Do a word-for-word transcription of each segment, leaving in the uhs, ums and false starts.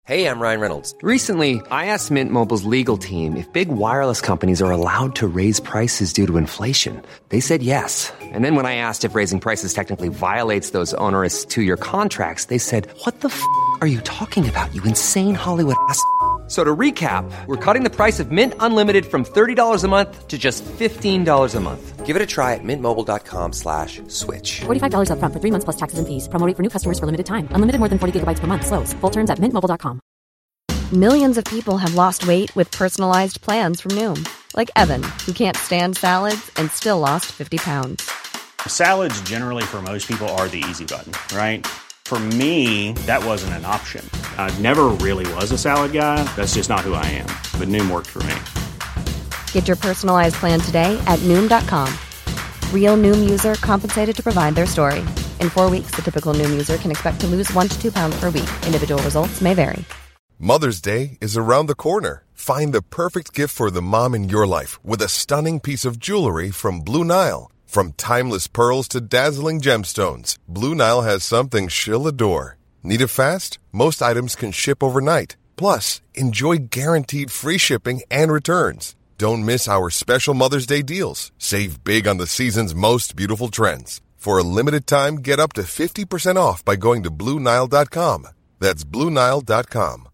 Hey, I'm Ryan Reynolds. Recently, I asked Mint Mobile's legal team if big wireless companies are allowed to raise prices due to inflation. They said yes. And then when I asked if raising prices technically violates those onerous two-year contracts, they said, what the f*** are you talking about, you insane Hollywood ass f- So to recap, we're cutting the price of Mint Unlimited from thirty dollars a month to just fifteen dollars a month. Give it a try at mintmobile.com slash switch. forty-five dollars up front for three months plus taxes and fees. Promo rate for new customers for limited time. Unlimited more than forty gigabytes per month. Slows full terms at mint mobile dot com. Millions of people have lost weight with personalized plans from Noom. Like Evan, who can't stand salads and still lost fifty pounds. Salads generally for most people are the easy button, right? For me, that wasn't an option. I never really was a salad guy. That's just not who I am. But Noom worked for me. Get your personalized plan today at Noom dot com. Real Noom user compensated to provide their story. In four weeks, the typical Noom user can expect to lose one to two pounds per week. Individual results may vary. Mother's Day is around the corner. Find the perfect gift for the mom in your life with a stunning piece of jewelry from Blue Nile. From timeless pearls to dazzling gemstones, Blue Nile has something she'll adore. Need it fast? Most items can ship overnight. Plus, enjoy guaranteed free shipping and returns. Don't miss our special Mother's Day deals. Save big on the season's most beautiful trends. For a limited time, get up to fifty percent off by going to Blue Nile dot com. That's Blue Nile dot com.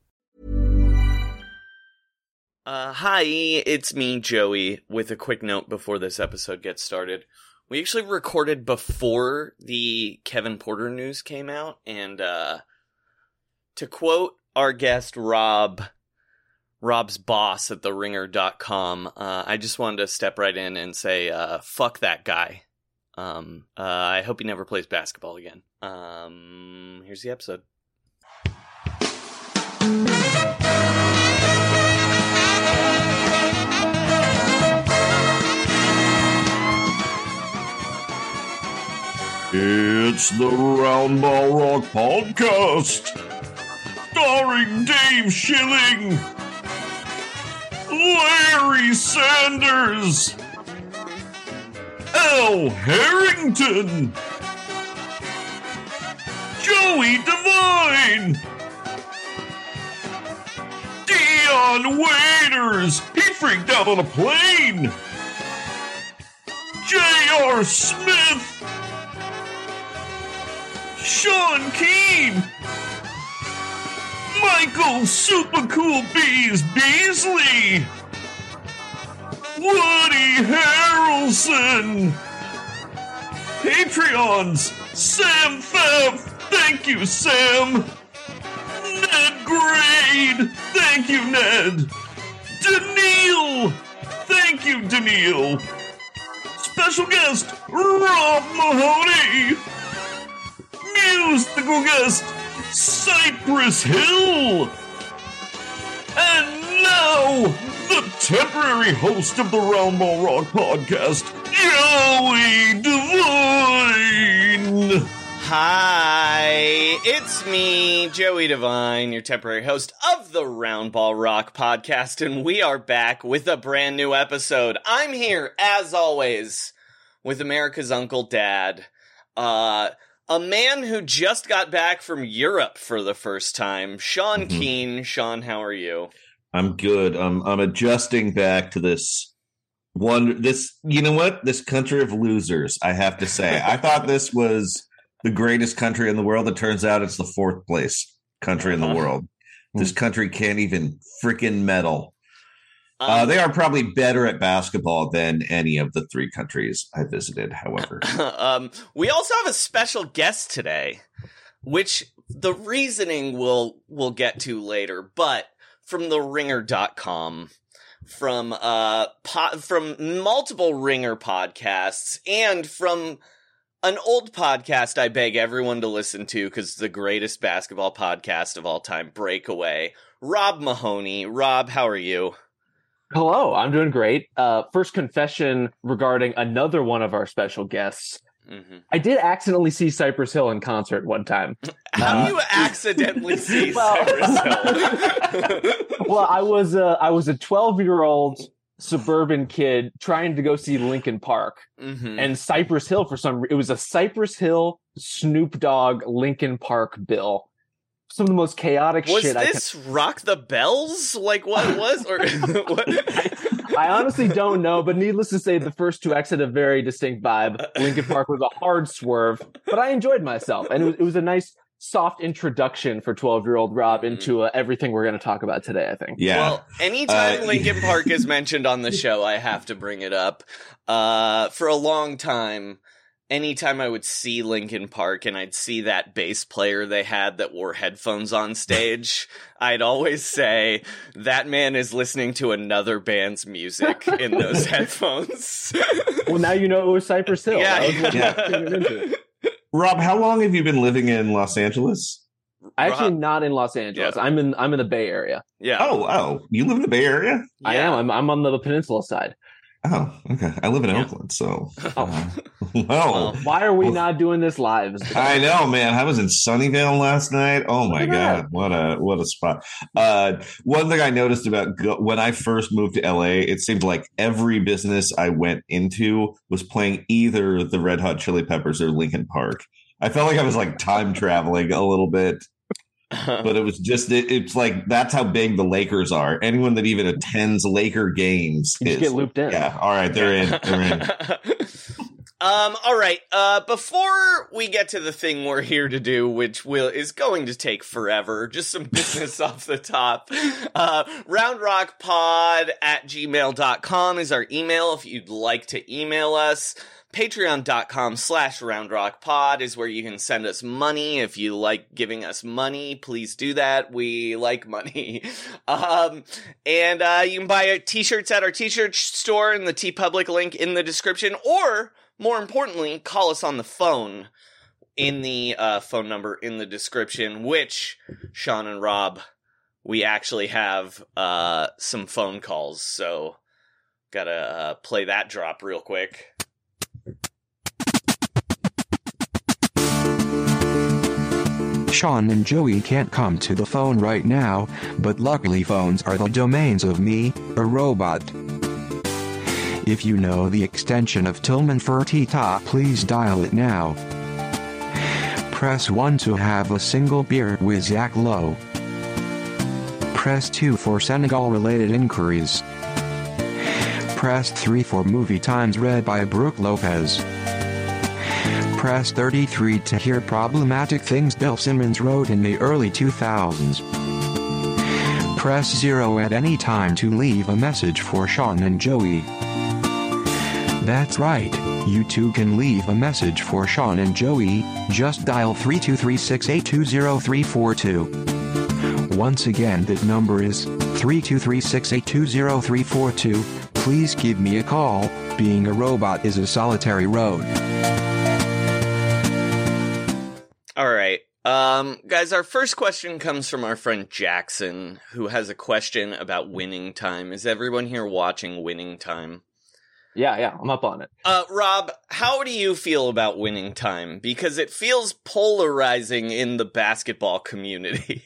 Uh, hi, it's me, Joey, with a quick note before this episode gets started. We actually recorded before the Kevin Porter news came out, and uh, to quote our guest, Rob, Rob's boss at the ringer dot com, uh, I just wanted to step right in and say, uh, fuck that guy. Um, uh, I hope he never plays basketball again. Um, here's the episode. It's the Round Ball Rock Podcast, starring Dave Schilling, Larry Sanders, Al Harrington, Joey Devine, Dion Waiters, he freaked out on a plane, J R. Smith, Sean Keane, Michael Super Cool Bees Beasley, Woody Harrelson, Patreons, Sam Fev, thank you Sam, Ned Grade, thank you Ned, Daniil, thank you Daniil, special guest Rob Mahoney, musical guest, Cypress Hill. And now, the temporary host of the Round Ball Rock Podcast, Joey Devine. Hi, it's me, Joey Devine, your temporary host of the Round Ball Rock Podcast, and we are back with a brand new episode. I'm here, as always, with America's Uncle Dad. Uh... A man who just got back from Europe for the first time, Sean mm-hmm. Keane. Sean, how are you? I'm good. I'm I'm adjusting back to this one. This, you know what? This country of losers. I have to say, I thought this was the greatest country in the world. It turns out it's the fourth place country uh-huh. in the world. This country can't even freaking medal. Um, uh, they are probably better at basketball than any of the three countries I visited, however. um, we also have a special guest today, which the reasoning we'll, we'll get to later, but from the ringer dot com, from, uh, po- from multiple Ringer podcasts, and from an old podcast I beg everyone to listen to, because it's the greatest basketball podcast of all time, Breakaway. Rob Mahoney. Rob, how are you? Hello, I'm doing great. Uh, first confession regarding another one of our special guests. Mm-hmm. I did accidentally see Cypress Hill in concert one time. How do uh, you accidentally see well, Cypress Hill? Well, I was a, I was a twelve-year-old suburban kid trying to go see Linkin Park. Mm-hmm. And Cypress Hill, for some reason, it was a Cypress Hill, Snoop Dogg, Linkin Park bill. some of the most chaotic was shit. Was this I can... Rock the Bells? Like what was? Or what? I, I honestly don't know, but needless to say, the first two acts had a very distinct vibe. Linkin Park was a hard swerve, but I enjoyed myself, and it was, it was a nice, soft introduction for twelve-year-old Rob into uh, everything we're going to talk about today, I think. Yeah. Well, anytime uh, Linkin Park is mentioned on the show, I have to bring it up. Uh, for a long time, anytime I would see Linkin Park and I'd see that bass player they had that wore headphones on stage, I'd always say, that man is listening to another band's music in those headphones. Well, now you know it was Cypress Hill. Yeah. That was yeah. Rob, how long have you been living in Los Angeles? Actually, not in Los Angeles. Yeah. I'm in I'm in the Bay Area. Yeah. Oh, oh, you live in the Bay Area? I Yeah. am. I'm I'm on the peninsula side. Oh, okay. I live in Yeah. Oakland, so. Oh. Uh, well, Why are we well, not doing this live? I know, man. I was in Sunnyvale last night. Oh my Look at god, that. what a what a spot! Uh, one thing I noticed about go- when I first moved to L A, it seemed like every business I went into was playing either the Red Hot Chili Peppers or Linkin Park. I felt like I was like time traveling a little bit. But it was just, it, it's like, that's how big the Lakers are. Anyone that even attends Laker games You just is, get looped in. Yeah, all right, they're in. They're in. Um, all right. Uh, before we get to the thing we're here to do, which will is going to take forever, just some business off the top. Uh, roundrockpod at gmail dot com is our email if you'd like to email us. Patreon.com slash roundrockpod is where you can send us money. If you like giving us money, please do that. We like money. Um, and, uh, you can buy t-shirts at our t-shirt store in the TeePublic link in the description, or more importantly, call us on the phone in the, uh, phone number in the description, which Sean and Rob, we actually have, uh, some phone calls. So gotta, uh, play that drop real quick. Sean and Joey can't come to the phone right now, but luckily phones are the domains of me, a robot. If you know the extension of Tillman Fertitta, please dial it now. Press one to have a single beer with Zach Lowe. Press two for Senegal-related inquiries. Press three for Movie Times read by Brooke Lopez. Press thirty-three to hear problematic things Bill Simmons wrote in the early two thousands. Press zero at any time to leave a message for Sean and Joey. That's right, you too can leave a message for Sean and Joey, just dial three two three, six eight two, zero three four two. Once again, that number is three two three, six eight two, zero three four two. Please give me a call. Being a robot is a solitary road. All right. Um, guys, our first question comes from our friend Jackson, who has a question about Winning Time. Is everyone here watching Winning Time? Yeah, yeah, I'm up on it. Uh, Rob, how do you feel about Winning Time? Because it feels polarizing in the basketball community.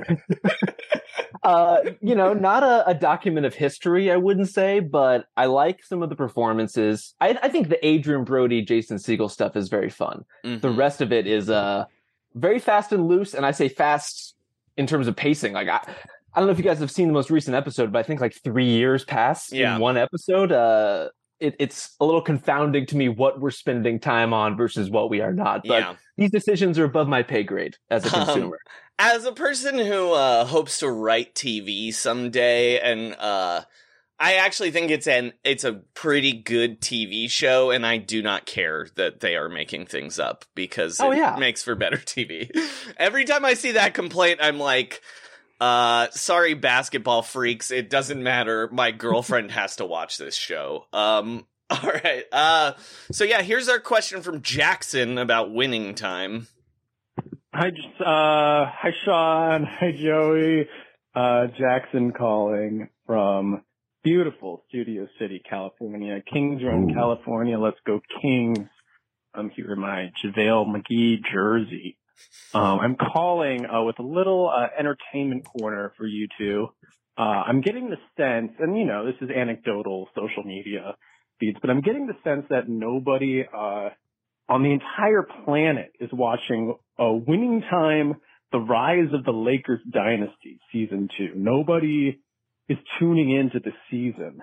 uh, you know, not a, a document of history, I wouldn't say, but I like some of the performances. I, I think the Adrian Brody, Jason Segel stuff is very fun. Mm-hmm. The rest of it is uh, very fast and loose, and I say fast in terms of pacing. Like, I, I don't know if you guys have seen the most recent episode, but I think like three years pass yeah. in one episode. Uh, it, it's a little confounding to me what we're spending time on versus what we are not. But yeah. these decisions are above my pay grade as a consumer. Um, as a person who uh, hopes to write T V someday, and uh, I actually think it's an it's a pretty good T V show, and I do not care that they are making things up because oh, it yeah. makes for better T V. Every time I see that complaint, I'm like, uh, sorry, basketball freaks. It doesn't matter. My girlfriend has to watch this show. Um, all right. Uh, so yeah, here's our question from Jackson about Winning Time. Hi, just, uh, hi, Sean. Hi, Joey. Uh, Jackson calling from beautiful Studio City, California. Kings Run, Ooh. California. Let's go Kings. I'm here in my JaVale McGee jersey. Um, I'm calling, uh, with a little, uh, entertainment corner for you two. Uh, I'm getting the sense, and you know, this is anecdotal social media feeds, but I'm getting the sense that nobody, uh, on the entire planet is watching a Winning Time The Rise of the Lakers Dynasty, season two. Nobody is tuning into the season.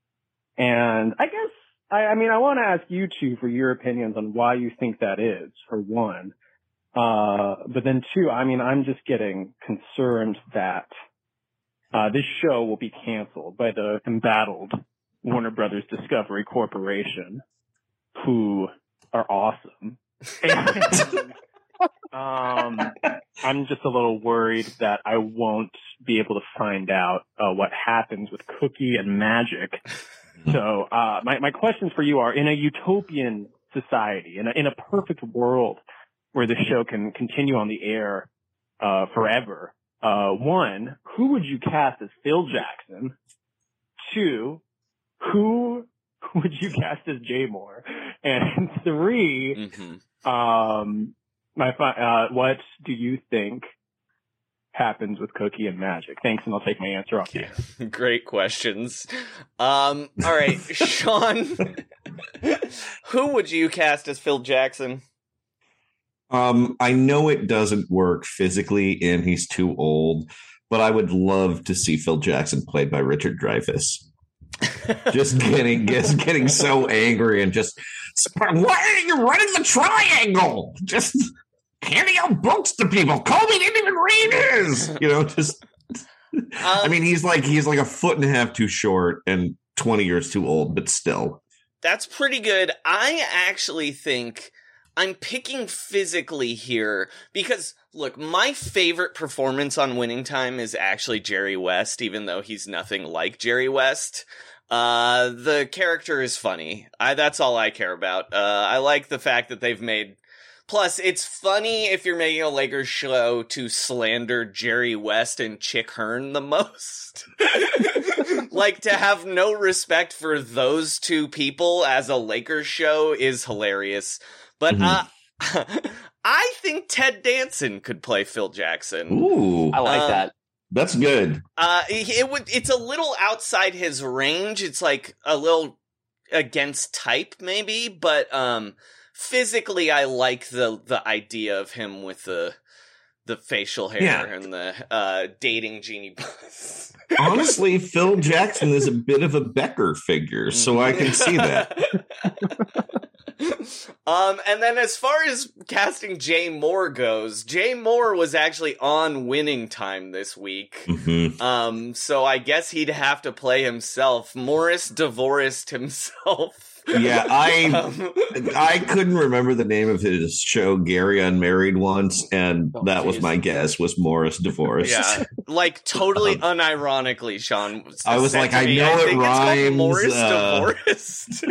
And I guess, I, I mean, I want to ask you two for your opinions on why you think that is, for one. Uh, but then two, I mean, I'm just getting concerned that, uh, this show will be canceled by the embattled Warner Brothers Discovery Corporation, who are awesome. And, um, I'm just a little worried that I won't be able to find out, uh, what happens with Cookie and Magic. So, uh, my, my questions for you are, in a utopian society, in a, in a perfect world where the show can continue on the air, uh, forever, uh, one, who would you cast as Phil Jackson? Two, who would you cast as Jay Moore? And three, mm-hmm. um, my, uh, what do you think happens with Cookie and Magic? Thanks, and I'll take my answer off you. Great questions. Um, all right, Sean, who would you cast as Phil Jackson? Um, I know it doesn't work physically, and he's too old, but I would love to see Phil Jackson played by Richard Dreyfuss. Just getting, just getting so angry and just, why are you running the triangle? Just handing out books to people. Kobe didn't even read his. You know, just. Um, I mean, he's like he's like a foot and a half too short and twenty years too old, but still. That's pretty good. I actually think I'm picking physically here because, look, my favorite performance on Winning Time is actually Jerry West, even though he's nothing like Jerry West. Uh, the character is funny. I, that's all I care about. Uh, I like the fact that they've made... Plus, it's funny if you're making a Lakers show to slander Jerry West and Chick Hearn the most. Like, to have no respect for those two people as a Lakers show is hilarious. But mm-hmm. uh, I think Ted Danson could play Phil Jackson. Ooh, I like um, that. That's good. Uh, it, it would. It's a little outside his range. It's like a little against type, maybe. But um, physically, I like the the idea of him with the the facial hair yeah. and the uh, dating Jeannie Buss. Honestly, Phil Jackson is a bit of a Becker figure, so I can see that. Um, and then as far as casting Jay Moore goes, Jay Moore was actually on Winning Time this week. Mm-hmm. Um, so I guess he'd have to play himself. Morris divorced himself. Yeah, I um, I couldn't remember the name of his show, Gary Unmarried, once, and oh, that geez. was my guess, was Morris divorced. Yeah, like totally unironically, Sean. I was like, I me, know I it think rhymes. It's called Morris uh... divorced.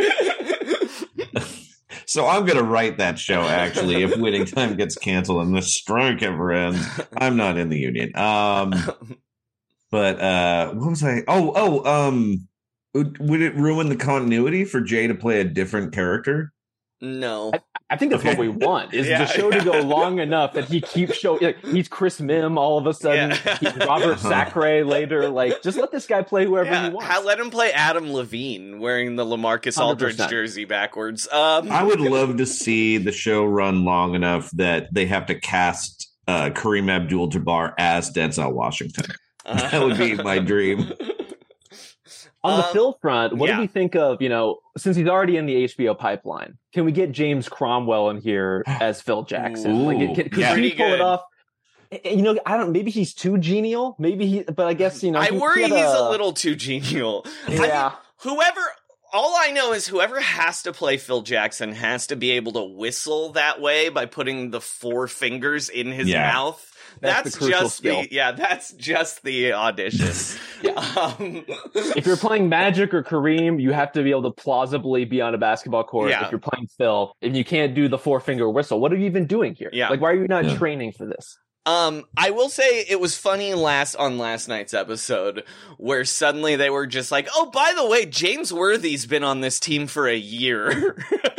So I'm going to write that show, actually, if Winning Time gets canceled and the strike ever ends. I'm not in the union. Um, but uh, what was I? Oh, oh, um, would it ruin the continuity for Jay to play a different character? No. I, I think that's Okay. what we want, is Yeah, the show yeah. to go long enough that he keeps showing, like, he's Chris Mim all of a sudden, Yeah. he's Robert Sacre later, like, just let this guy play whoever Yeah, he wants. ha- let him play Adam Levine wearing the LaMarcus one hundred Aldridge percent. jersey backwards. Um, I would love to see the show run long enough that they have to cast uh, Kareem Abdul-Jabbar as Denzel Washington. uh, That would be my dream. On the Um, Phil front, what yeah. do we think of, you know, since he's already in the H B O pipeline, can we get James Cromwell in here as Phil Jackson? Ooh, like, it, can, could yeah. he Pretty pull good. it off? And, you know, I don't. Maybe he's too genial. Maybe he, but I guess you know. I he, worry he had he's a little too genial. I mean, Yeah. whoever, all I know is whoever has to play Phil Jackson has to be able to whistle that way by putting the four fingers in his Yeah. mouth. That's That's, the crucial just skill. the yeah. That's just the audition. um, If you're playing Magic or Kareem, you have to be able to plausibly be on a basketball court. Yeah. If you're playing Phil, and you can't do the four finger whistle, what are you even doing here? Yeah. Like, why are you not Yeah. training for this? Um, I will say it was funny last on last night's episode where suddenly they were just like, "Oh, by the way, James Worthy's been on this team for a year."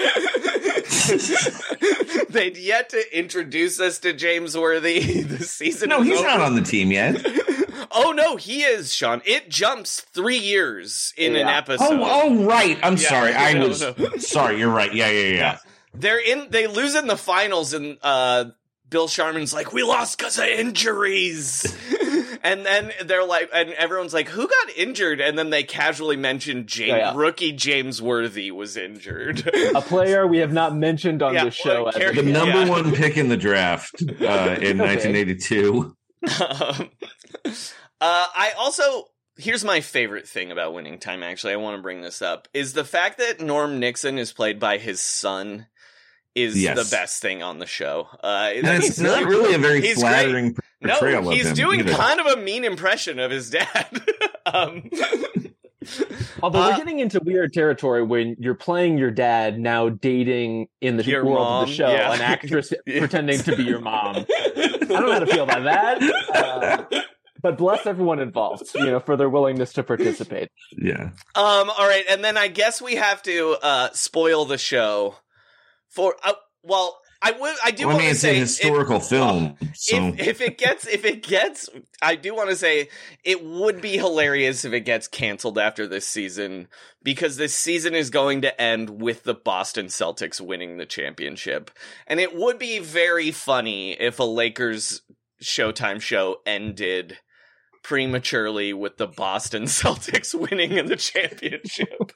They'd yet to introduce us to James Worthy. The season No, is he's over. not on the team yet. Oh no, he is, Sean. It jumps three years in an Yeah. episode. Oh, oh, right. I'm Yeah, sorry. I no, was no. sorry. You're right. Yeah, yeah, yeah. They're in. They lose in the finals, and uh, Bill Sharman's like, we lost because of injuries. And then they're like, and everyone's like, who got injured? And then they casually mentioned James, yeah, yeah. rookie James Worthy was injured. A player we have not mentioned on yeah, the show. well, as The number yeah. one pick in the draft uh, in Okay. nineteen eighty-two. Um, uh, I also, here's my favorite thing about Winning Time, actually. I want to bring this up, is the fact that Norm Nixon is played by his son is Yes. the best thing on the show. Uh, And it's not really a very he's flattering great. portrayal No, of he's him doing either. kind of a mean impression of his dad. um, Although Uh, we're getting into weird territory when you're playing your dad, now dating in the Your world mom, of the show, yeah. an actress Yeah. pretending to be your mom. I don't know how to feel about that. Uh, but bless everyone involved, you know, for their willingness to participate. Yeah. Um, all right, and then I guess we have to uh, spoil the show for. Uh, well, I would. I do Well, I want mean, to it's say a historical if, film, so If, if it gets, if it gets, I do want to say it would be hilarious if it gets canceled after this season, because this season is going to end with the Boston Celtics winning the championship, and it would be very funny if a Lakers Showtime show ended prematurely with the Boston Celtics winning in the championship.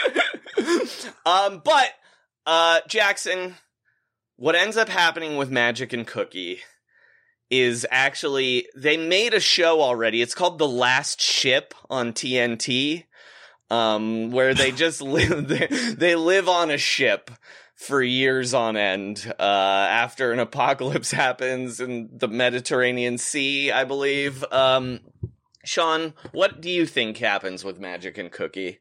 um, but uh, Jackson, what ends up happening with Magic and Cookie is actually they made a show already. It's called The Last Ship on T N T, um, where they just live. They, they live on a ship for years on end uh, after an apocalypse happens in the Mediterranean Sea, I believe. Um, Sean, what do you think happens with Magic and Cookie?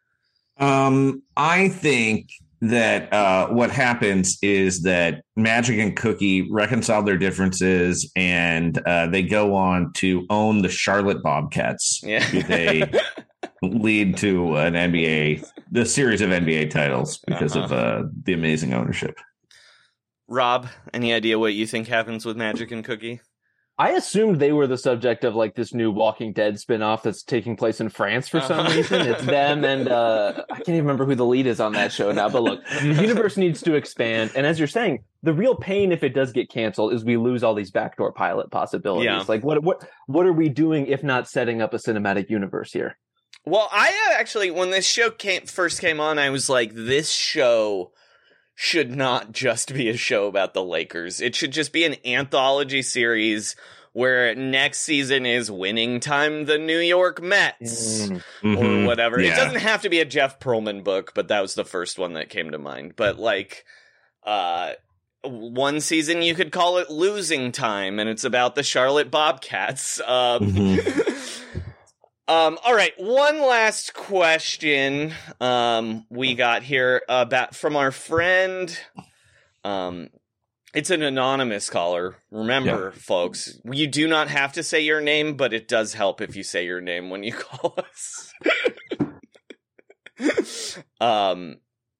Um, I think that uh, what happens is that Magic and Cookie reconcile their differences, and uh, they go on to own the Charlotte Bobcats. Yeah. They lead to an N B A, the series of N B A titles because Uh-huh. of uh, the amazing ownership. Rob, any idea what you think happens with Magic and Cookie? I assumed they were the subject of like this new Walking Dead spinoff that's taking place in France for some Uh-huh. reason. It's them and uh, I can't even remember who the lead is on that show now. But look, the universe needs to expand. And as you're saying, the real pain if it does get canceled is we lose all these backdoor pilot possibilities. Yeah. Like what what what are we doing if not setting up a cinematic universe here? Well, I uh, actually, when this show came first came on, I was like, this show should not just be a show about the Lakers. It should just be an anthology series where next season is Winning Time, the New York Mets, Mhm. or whatever. It Yeah. doesn't have to be a Jeff Pearlman book, but that was the first one that came to mind. But like, uh, one season you could call it Losing Time, and it's about the Charlotte Bobcats. Um, Mhm. Um, all right, one last question um, we got here about from our friend. Um, it's an anonymous caller. Remember, folks, you do not have to say your name, but it does help if you say your name when you call us. um.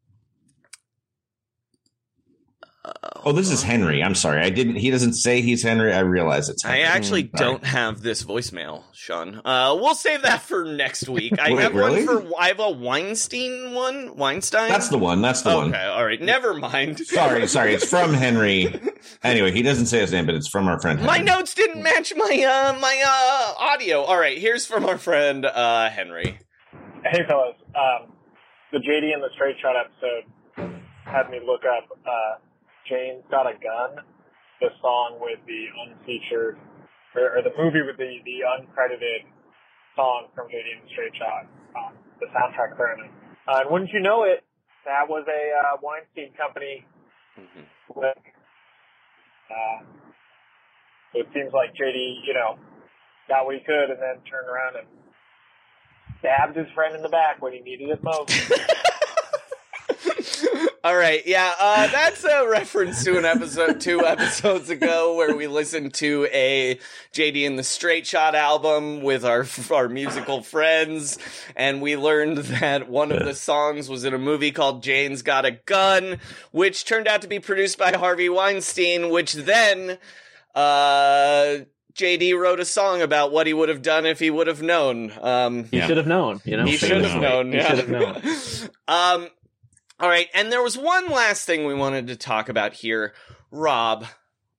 Oh, this is Henry. I'm sorry. I didn't. He doesn't say he's Henry. I realize it's I Henry. actually Sorry. don't have this voicemail, Sean. Uh, we'll save that for next week. I Wait, have really? one for. I have a Weinstein one. Weinstein. That's the one. That's the okay. one. All right. Never mind. Sorry, sorry. It's from Henry. Anyway, he doesn't say his name, but it's from our friend Henry. My notes didn't match my uh my uh audio. All right. Here's from our friend uh Henry. Hey fellas, um, the J D and the Straight Shot episode had me look up uh, Jane's Got a Gun, the song with the unfeatured, or, or the movie with the, the uncredited song from J D and the Straight Shot, um, the soundtrack currently. Uh, and wouldn't you know it, that was a uh, Weinstein Company Mm-hmm. flick. Uh, so it seems like J D, you know, got what he could and then turned around and stabbed his friend in the back when he needed it most. All right, yeah, uh, that's a reference to an episode two episodes ago where we listened to a J D and the Straight Shot album with our our musical friends, and we learned that one of the songs was in a movie called Jane's Got a Gun, which turned out to be produced by Harvey Weinstein, which then uh, J D wrote a song about what he would have done if he would have known. Um, He Yeah. should have known, you know. he should have known. He Yeah. should have known. um, all right, and there was one last thing we wanted to talk about here. Rob,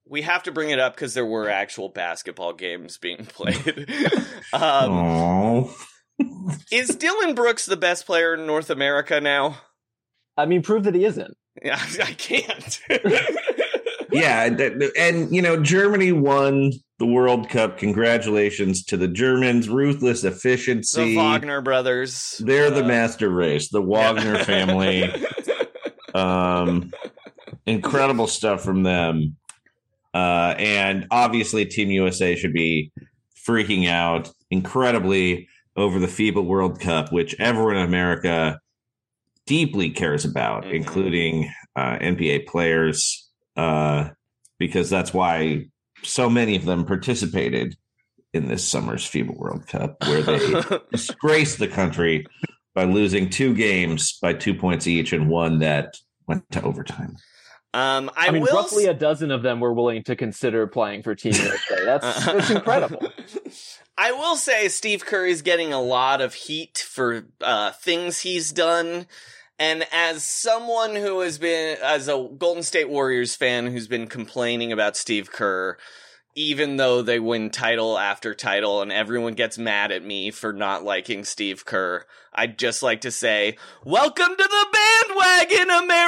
we have to bring it up because there were actual basketball games being played. um, is Dillon Brooks the best player in North America now? I mean, prove that he isn't. Yeah, I can't. Yeah, and, you know, Germany won the World Cup. Congratulations to the Germans. Ruthless efficiency. The Wagner brothers. They're uh, the master race. The Wagner yeah. family. Um, incredible stuff from them. Uh, and obviously, Team U S A should be freaking out incredibly over the FIBA World Cup, which everyone in America deeply cares about, mm-hmm. including uh, N B A players. Uh, because that's why so many of them participated in this summer's FIBA World Cup, where they disgraced the country by losing two games by two points each and one that went to overtime. Um, I, I mean, will roughly s- a dozen of them were willing to consider playing for Team U S A. That's, that's incredible. I will say Steve Curry's getting a lot of heat for uh, things he's done. And as someone who has been, as a Golden State Warriors fan who's been complaining about Steve Kerr, even though they win title after title and everyone gets mad at me for not liking Steve Kerr, I'd just like to say, welcome to the bandwagon,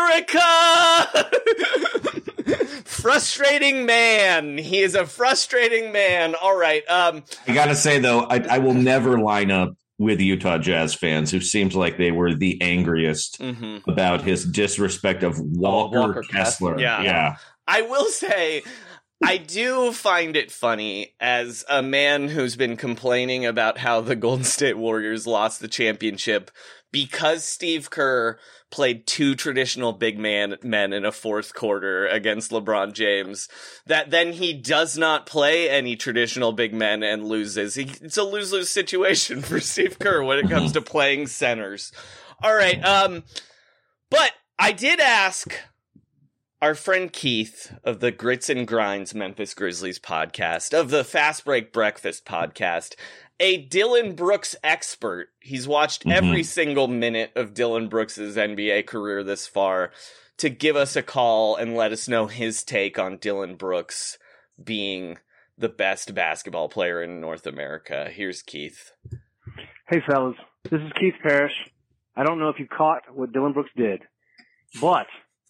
America! Frustrating man. He is a frustrating man. All right. Um, I gotta say, though, I, I will never line up with Utah Jazz fans, who seems like they were the angriest mm-hmm. about his disrespect of Walker, oh, Walker Kessler. Kessler. Yeah. yeah. I will say, I do find it funny as a man who's been complaining about how the Golden State Warriors lost the championship because Steve Kerr played two traditional big man men in a fourth quarter against LeBron James, that then he does not play any traditional big men and loses. He, it's a lose-lose situation for Steve Kerr when it comes to playing centers. All right, um, but I did ask our friend Keith of the Grits and Grinds Memphis Grizzlies podcast, of the Fast Break Breakfast podcast, a Dillon Brooks expert. He's watched mm-hmm. every single minute of Dillon Brooks's N B A career this far, to give us a call and let us know his take on Dillon Brooks being the best basketball player in North America. Here's Keith. Hey, fellas. This is Keith Parrish. I don't know if you caught what Dillon Brooks did, but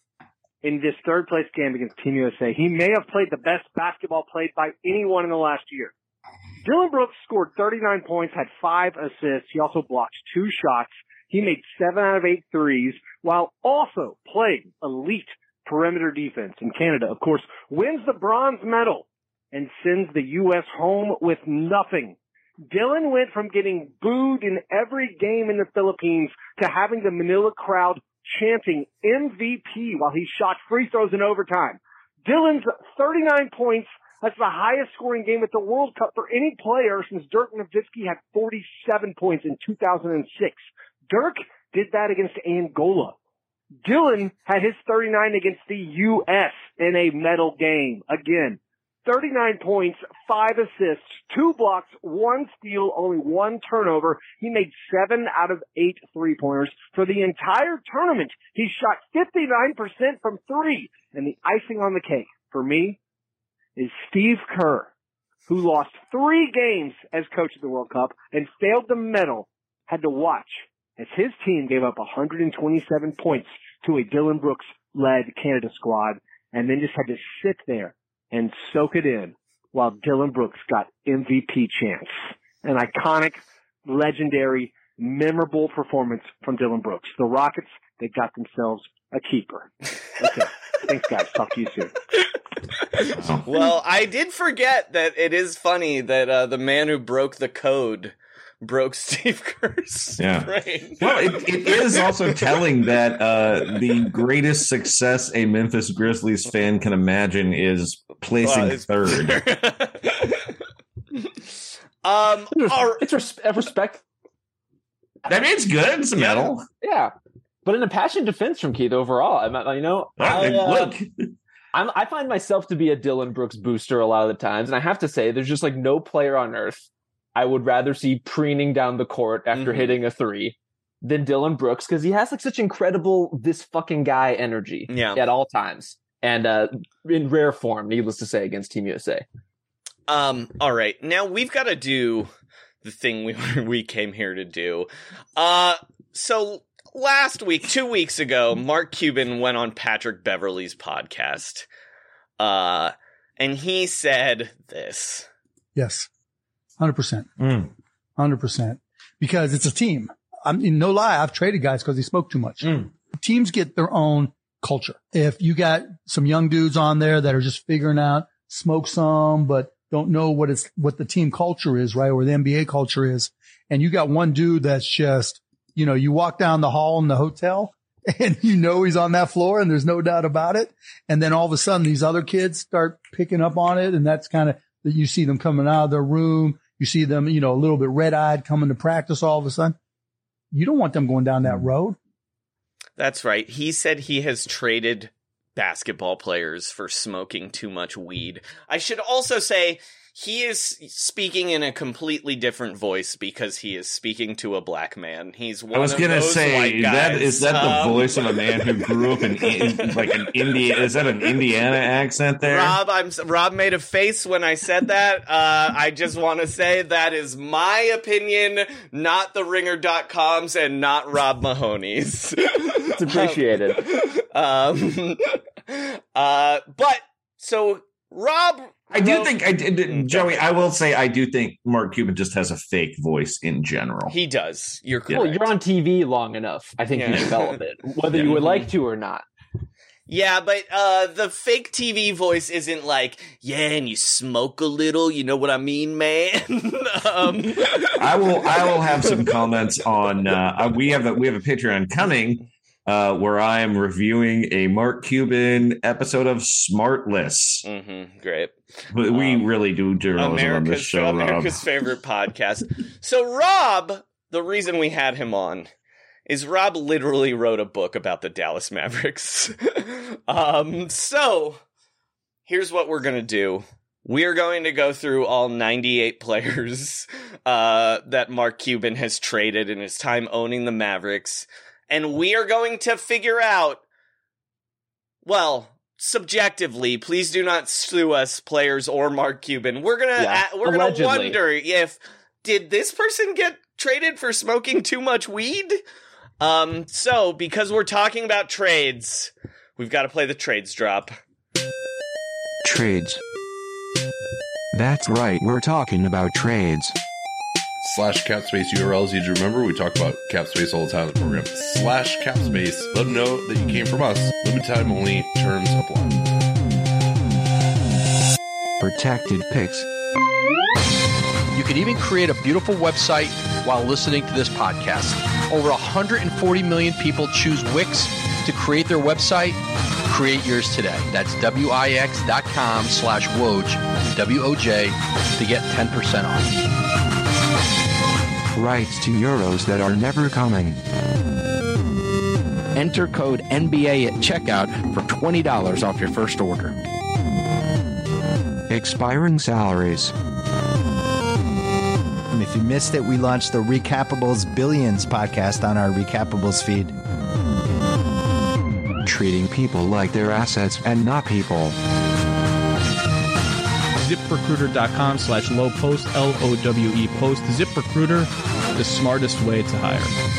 in this third place game against Team U S A, he may have played the best basketball played by anyone in the last year. Dillon Brooks scored thirty-nine points, had five assists. He also blocked two shots. He made seven out of eight threes, while also playing elite perimeter defense. And Canada, of course, wins the bronze medal and sends the U S home with nothing. Dillon went from getting booed in every game in the Philippines to having the Manila crowd chanting M V P while he shot free throws in overtime. Dillon's thirty-nine points, that's the highest scoring game at the World Cup for any player since Dirk Nowitzki had forty-seven points in two thousand six. Dirk did that against Angola. Dillon had his thirty-nine against the U S in a medal game. Again, thirty-nine points, five assists, two blocks, one steal, only one turnover. He made seven out of eight three-pointers. For the entire tournament, he shot fifty-nine percent from three. And the icing on the cake, for me, is Steve Kerr, who lost three games as coach of the World Cup and failed the medal, had to watch as his team gave up one hundred twenty-seven points to a Dillon Brooks-led Canada squad, and then just had to sit there and soak it in while Dillon Brooks got M V P chance. An iconic, legendary, memorable performance from Dillon Brooks. The Rockets, they got themselves a keeper. Okay. Thanks, guys. Talk to you soon. Well, I did forget that it is funny that uh, the man who broke the code broke Steve Kerr's yeah. brain. Well, it, it is also telling that uh, the greatest success a Memphis Grizzlies fan can imagine is placing uh, third. um, it's, our, it's res- respect. I mean, it's good. It's a medal. Yeah, but an impassioned defense from Keith overall. I, you know, I, uh, look. I'm, I find myself to be a Dillon Brooks booster a lot of the times, and I have to say, there's just like no player on earth I would rather see preening down the court after mm-hmm. hitting a three than Dillon Brooks, because he has like such incredible this fucking guy energy yeah. at all times. and uh, in rare form, needless to say, against Team U S A. Um. All right, now we've got to do the thing we we came here to do. Uh. So last week, two weeks ago, Mark Cuban went on Patrick Beverley's podcast. Uh, and he said this. Yes. one hundred percent. Mm. one hundred percent. Because it's a team. I mean, no lie, I've traded guys because they smoke too much. Mm. Teams get their own culture. If you got some young dudes on there that are just figuring out, smoke some, but don't know what it's, what the team culture is, right? Or the N B A culture is. And you got one dude that's just, you know, you walk down the hall in the hotel and you know he's on that floor and there's no doubt about it. And then all of a sudden these other kids start picking up on it. And that's kind of that you see them coming out of their room. You see them, you know, a little bit red eyed coming to practice all of a sudden. You don't want them going down that road. That's right. He said he has traded basketball players for smoking too much weed. I should also say he is speaking in a completely different voice because he is speaking to a black man. He's one I was of gonna those say white guys. that is that the Um, voice of a man who grew up in, in like an Indiana? Is that an Indiana accent there? Rob, I'm Rob made a face when I said that. Uh, I just want to say that is my opinion, not the ringer dot com's and not Rob Mahoney's. It's appreciated. Um, uh, but so Rob, I do wrote- think I did, Joey. I will say I do think Mark Cuban just has a fake voice in general. He does. You're correct. Well, you're on T V long enough. I think Yeah. you develop it, whether Yeah. you would like to or not. Yeah, but uh, the fake T V voice isn't like, yeah, and you smoke a little. You know what I mean, man? um, I will. I will have some comments on. Uh, we have a we have a Patreon coming uh, where I am reviewing a Mark Cuban episode of Smartless. Mm-hmm, great. But we Um, really do journalism on this America's, show, Rob. America's favorite podcast. So Rob, the reason we had him on is Rob literally wrote a book about the Dallas Mavericks. um, so here's what we're going to do. We're going to go through all ninety-eight players uh, that Mark Cuban has traded in his time owning the Mavericks. And we are going to figure out, well, subjectively, please do not sue us, players or Mark Cuban. We're gonna Yeah, uh, we're gonna allegedly. wonder if did this person get traded for smoking too much weed? Um, so because we're talking about trades, we've got to play the trades drop. Trades. That's right, we're talking about trades. Slash capspace U R Ls. Easy to remember. We talk about capspace all the time in the program. Slash capspace. Let them know that you came from us. Limited time only. Terms apply. Protected picks. You could even create a beautiful website while listening to this podcast. Over one hundred forty million people choose Wix to create their website. Create yours today. That's Wix.com slash Woj, W O J, to get ten percent off. Rights to euros that are never coming. Enter code N B A at checkout for twenty dollars off your first order. Expiring salaries. And if you missed it, we launched the Recapables Billions podcast on our Recapables feed. Treating people like they're assets and not people. ZipRecruiter.com slash low post, L O W E post. ZipRecruiter, the smartest way to hire.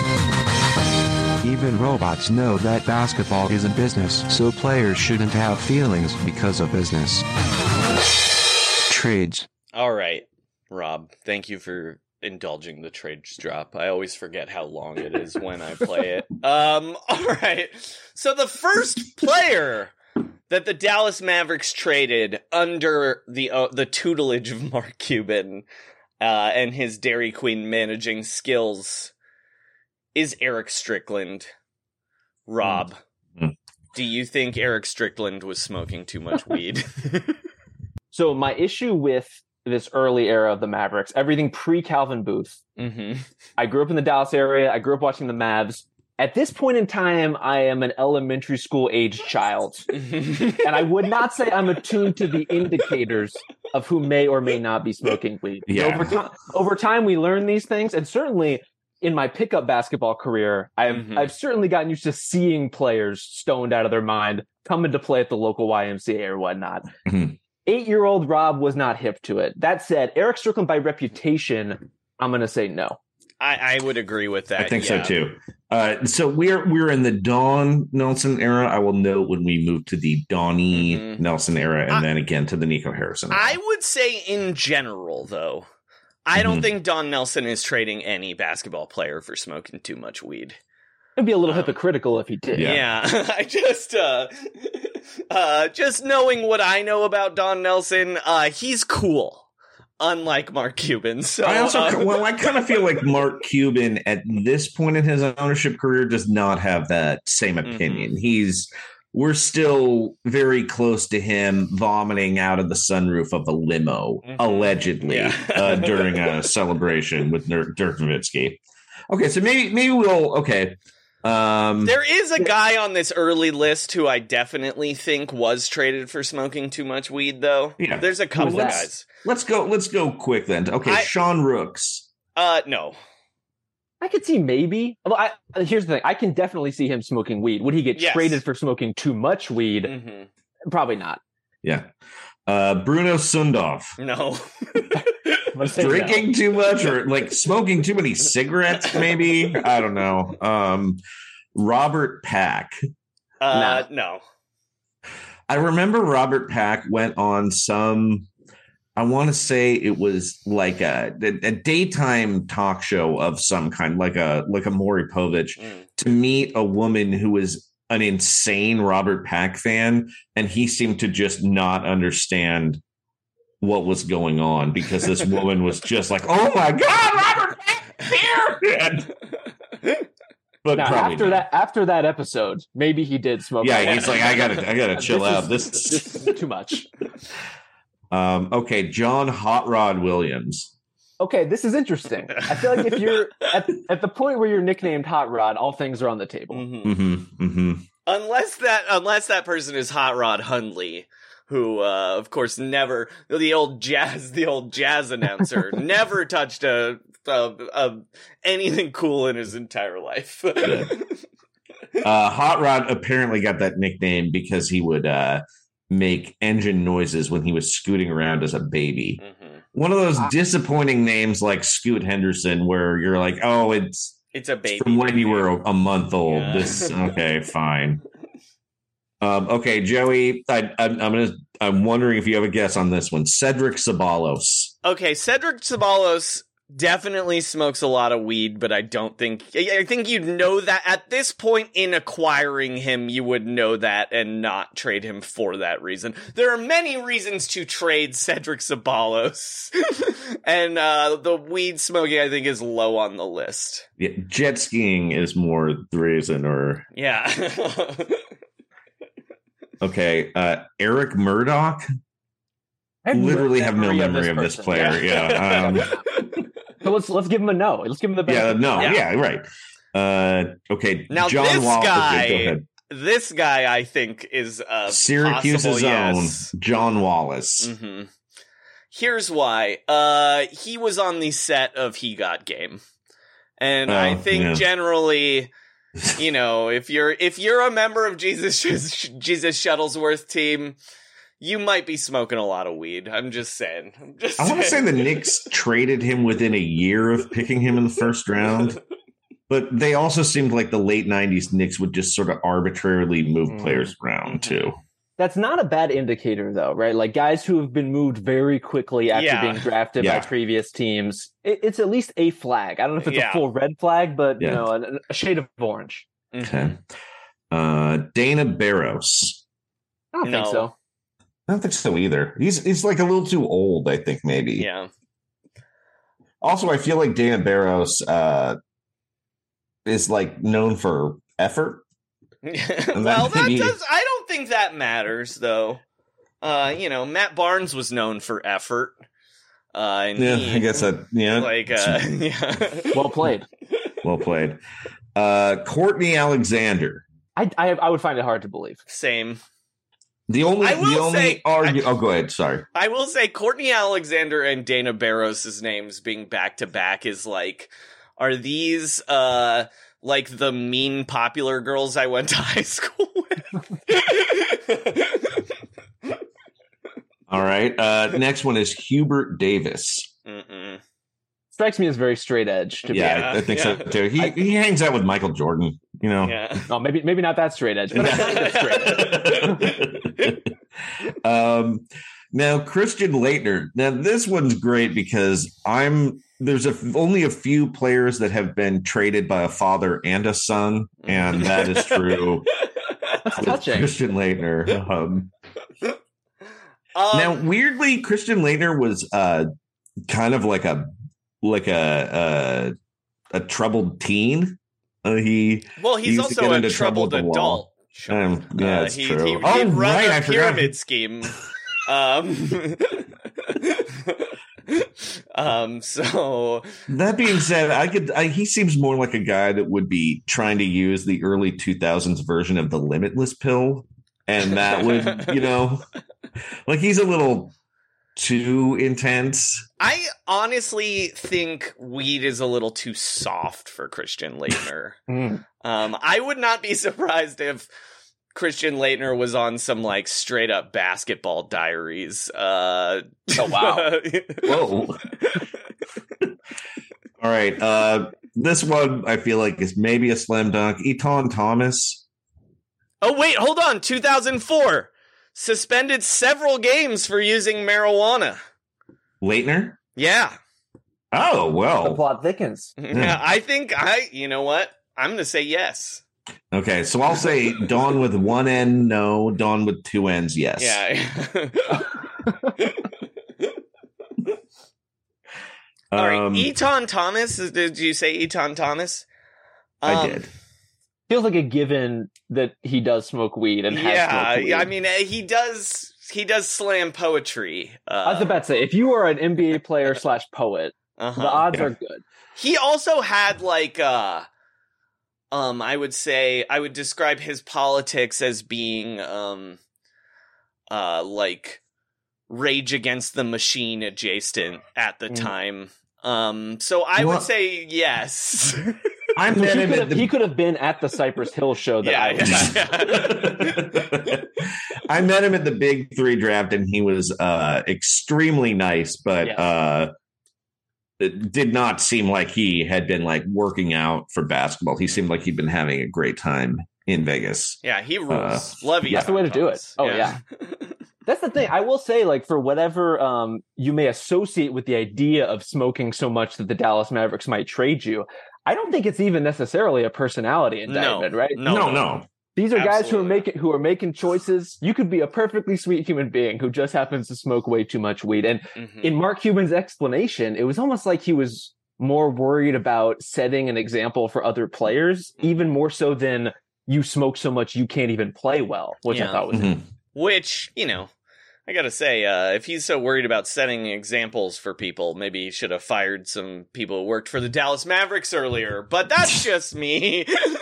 Even robots know that basketball is a business, so players shouldn't have feelings because of business. Trades. All right, Rob, thank you for indulging the trades drop. I always forget how long it is when I play it. Um, all right. So the first player that the Dallas Mavericks traded under the uh, the tutelage of Mark Cuban uh, and his Dairy Queen managing skills is Eric Strickland. Rob, Mm. do you think Eric Strickland was smoking too much weed? So my issue with this early era of the Mavericks, everything pre-Calvin Booth, mm-hmm. I grew up in the Dallas area. I grew up watching the Mavs. At this point in time, I am an elementary school age child. And I would not say I'm attuned to the indicators of who may or may not be smoking weed. Yeah. Over, to- over time, we learn these things. And certainly in my pickup basketball career, I've, Mhm. I've certainly gotten used to seeing players stoned out of their mind coming to play at the local Y M C A or whatnot. Mm-hmm. Eight-year-old Rob was not hip to it. That said, Eric Strickland by reputation, I'm going to say no. I, I would agree with that. I think yeah. so too. Uh, so we're we're in the Don Nelson era. I will note when we move to the Donnie mm-hmm. Nelson era, and I, then again to the Nico Harrison era. I would say in general, though, I don't mm-hmm. think Don Nelson is trading any basketball player for smoking too much weed. It'd be a little um, hypocritical if he did. Yeah, yeah. I just, uh, uh, just knowing what I know about Don Nelson, uh, he's cool. Unlike Mark Cuban. So, I also, uh, well, I kind of feel like Mark Cuban at this point in his ownership career does not have that same opinion. Mm-hmm. He's, we're still very close to him vomiting out of the sunroof of a limo, mm-hmm. allegedly, yeah. uh, during a celebration with Dirk Nowitzki. Okay, so maybe, maybe we'll, okay. Um, there is a guy on this early list who I definitely think was traded for smoking too much weed, though. Yeah. There's a couple well, of guys. Let's go. Let's go quick then. Okay, I, Sean Rooks. Uh, no. I could see maybe. Well, I, here's the thing. I can definitely see him smoking weed. Would he get yes. traded for smoking too much weed? Mm-hmm. Probably not. Yeah. Uh, Bruno Sundov. No. Drinking no. too much or like smoking too many cigarettes, maybe? I don't know. Um, Robert Pack. Uh, no. no. I remember Robert Pack went on some, I want to say it was like a, a daytime talk show of some kind, like a like a Maury Povich, mm. to meet a woman who was an insane Robert Pack fan, and he seemed to just not understand what was going on because this woman was just like, "Oh my God, Robert Pack here!" And, but now, after not. that, after that episode, maybe he did smoke. Yeah, he's like, "I gotta, I gotta chill this out. Is, this, this is too much." Um, okay, John Hot Rod Williams. Okay, this is interesting. I feel like if you're at, at the point where you're nicknamed Hot Rod, all things are on the table. Mm-hmm. Mm-hmm, mm-hmm. Unless that, unless that person is Hot Rod Hundley, who, uh, of course, never the old jazz, the old jazz announcer, never touched a, a, a anything cool in his entire life. uh, Hot Rod apparently got that nickname because he would uh, make engine noises when he was scooting around as a baby. Mm-hmm. One of those disappointing names like Scoot Henderson, where you're like, oh, it's it's a baby it's from when you were a, a month old. Yeah. This okay, fine. Um, okay, Joey, I, I'm, I'm gonna. I'm wondering if you have a guess on this one. Cedric Ceballos. Okay, Cedric Ceballos definitely smokes a lot of weed, but I don't think I think you'd know that at this point in acquiring him, you would know that and not trade him for that reason. There are many reasons to trade Cedric Ceballos, and uh, the weed smoking I think is low on the list. Yeah, jet skiing is more the reason, or yeah. Okay, uh, Eric Murdoch. I literally have no memory of this, of this player. Yeah. yeah. Um, so let's let's give him a no. Let's give him the best. Yeah, no, yeah, yeah right. Uh, okay, now John this Wall- guy, okay, this guy, I think is uh, Syracuse's possible, own yes. John Wallace. Mm-hmm. Here's why. Uh, he was on the set of He Got Game, and oh, I think yeah. generally. You know, if you're if you're a member of Jesus Jesus Shuttlesworth team, you might be smoking a lot of weed. I'm just saying. I'm just I want to say the Knicks traded him within a year of picking him in the first round, but they also seemed like the late nineties Knicks would just sort of arbitrarily move mm. players around too. That's not a bad indicator, though, right? Like guys who have been moved very quickly after yeah. being drafted yeah. by previous teams. It, it's at least a flag. I don't know if it's yeah. a full red flag, but yeah. you know, a, a shade of orange. Okay. Uh, Dana Barros. I don't no. think so. I don't think so either. He's he's like a little too old, I think, maybe. Yeah. Also, I feel like Dana Barros uh, is like known for effort. Well, that maybe... does. I don't think that matters, though. Uh, you know, Matt Barnes was known for effort. Uh, and yeah, he, I guess that. Yeah, like, uh, yeah. Well played. Well played. Uh, Courtney Alexander. I, I I would find it hard to believe. Same. The only I will the only say, argue. I, oh, go ahead. Sorry. I will say Courtney Alexander and Dana Barros' names being back to back is like, are these uh like the mean popular girls I went to high school with? All right. Uh, next one is Hubert Davis. Mm-mm. Strikes me as very straight edge. To Yeah, be I think yeah. so too. He I- he hangs out with Michael Jordan. You know. Yeah. Oh, maybe maybe not that straight edge, but I think it's straight edge. um, now Christian Laettner. Now this one's great because I'm there's a, only a few players that have been traded by a father and a son, and that is true. That's with touching. Christian Laettner. Um, Um, now, weirdly, Christian Laettner was uh, kind of like a like a a, a troubled teen. Uh, he well, he he's used to also get a into trouble troubled with the law. adult. Um, yeah, Uh, it's he, true. He, oh, he'd run right, a I pyramid forgot. scheme. Um, um. So That being said, I could. I, he seems more like a guy that would be trying to use the early two thousands version of the Limitless pill, and that would, you know, like he's a little too intense. I honestly think weed is a little too soft for Christian Laettner. Mm. Um, I would not be surprised if Christian Laettner was on some like straight up basketball diaries. Uh, Oh wow! Whoa. All right. Uh, this one I feel like is maybe a slam dunk. Eton Thomas. Oh wait, hold on. two thousand four suspended several games for using marijuana. Laettner. Yeah. Oh The well. plot thickens. Yeah, I think I. You know what? I'm going to say yes. Okay, so I'll say Dawn with one N, no. Dawn with two N's, yes. Yeah. All right, Um, Eton Thomas. Did you say Eton Thomas? I Um, did. Feels like a given that he does smoke weed and has Yeah, smoked weed. yeah, I mean, uh, he does. He does slam poetry. Uh, I was about to say, if you are an N B A player slash poet, uh-huh. the odds Yeah. are good. He also had like, uh, um, I would say, I would describe his politics as being, um, uh, like Rage Against the Machine adjacent at the Mm. time. Um, so I Well- would say yes. I So met he, him could at have, the he could have been at the Cypress Hill show that I was yeah, at. yeah. I met him at the Big Three draft, and he was uh, extremely nice, but Yeah. uh, it did not seem like he had been like working out for basketball. He seemed like he'd been having a great time in Vegas. Yeah, he rules. Uh, Love you. That's the way to do it. Oh, yeah. That's the thing. I will say, like, for whatever um, you may associate with the idea of smoking so much that the Dallas Mavericks might trade you, I don't think it's even necessarily a personality indictment, right? No, No, no. These are guys who are Absolutely. making who are making choices. You could be a perfectly sweet human being who just happens to smoke way too much weed. And Mhm. in Mark Cuban's explanation, it was almost like he was more worried about setting an example for other players, even more so than you smoke so much you can't even play well, which I Yeah. thought was Mhm. Which, you know, I gotta say, uh, if he's so worried about setting examples for people, maybe he should have fired some people who worked for the Dallas Mavericks earlier. But that's just me.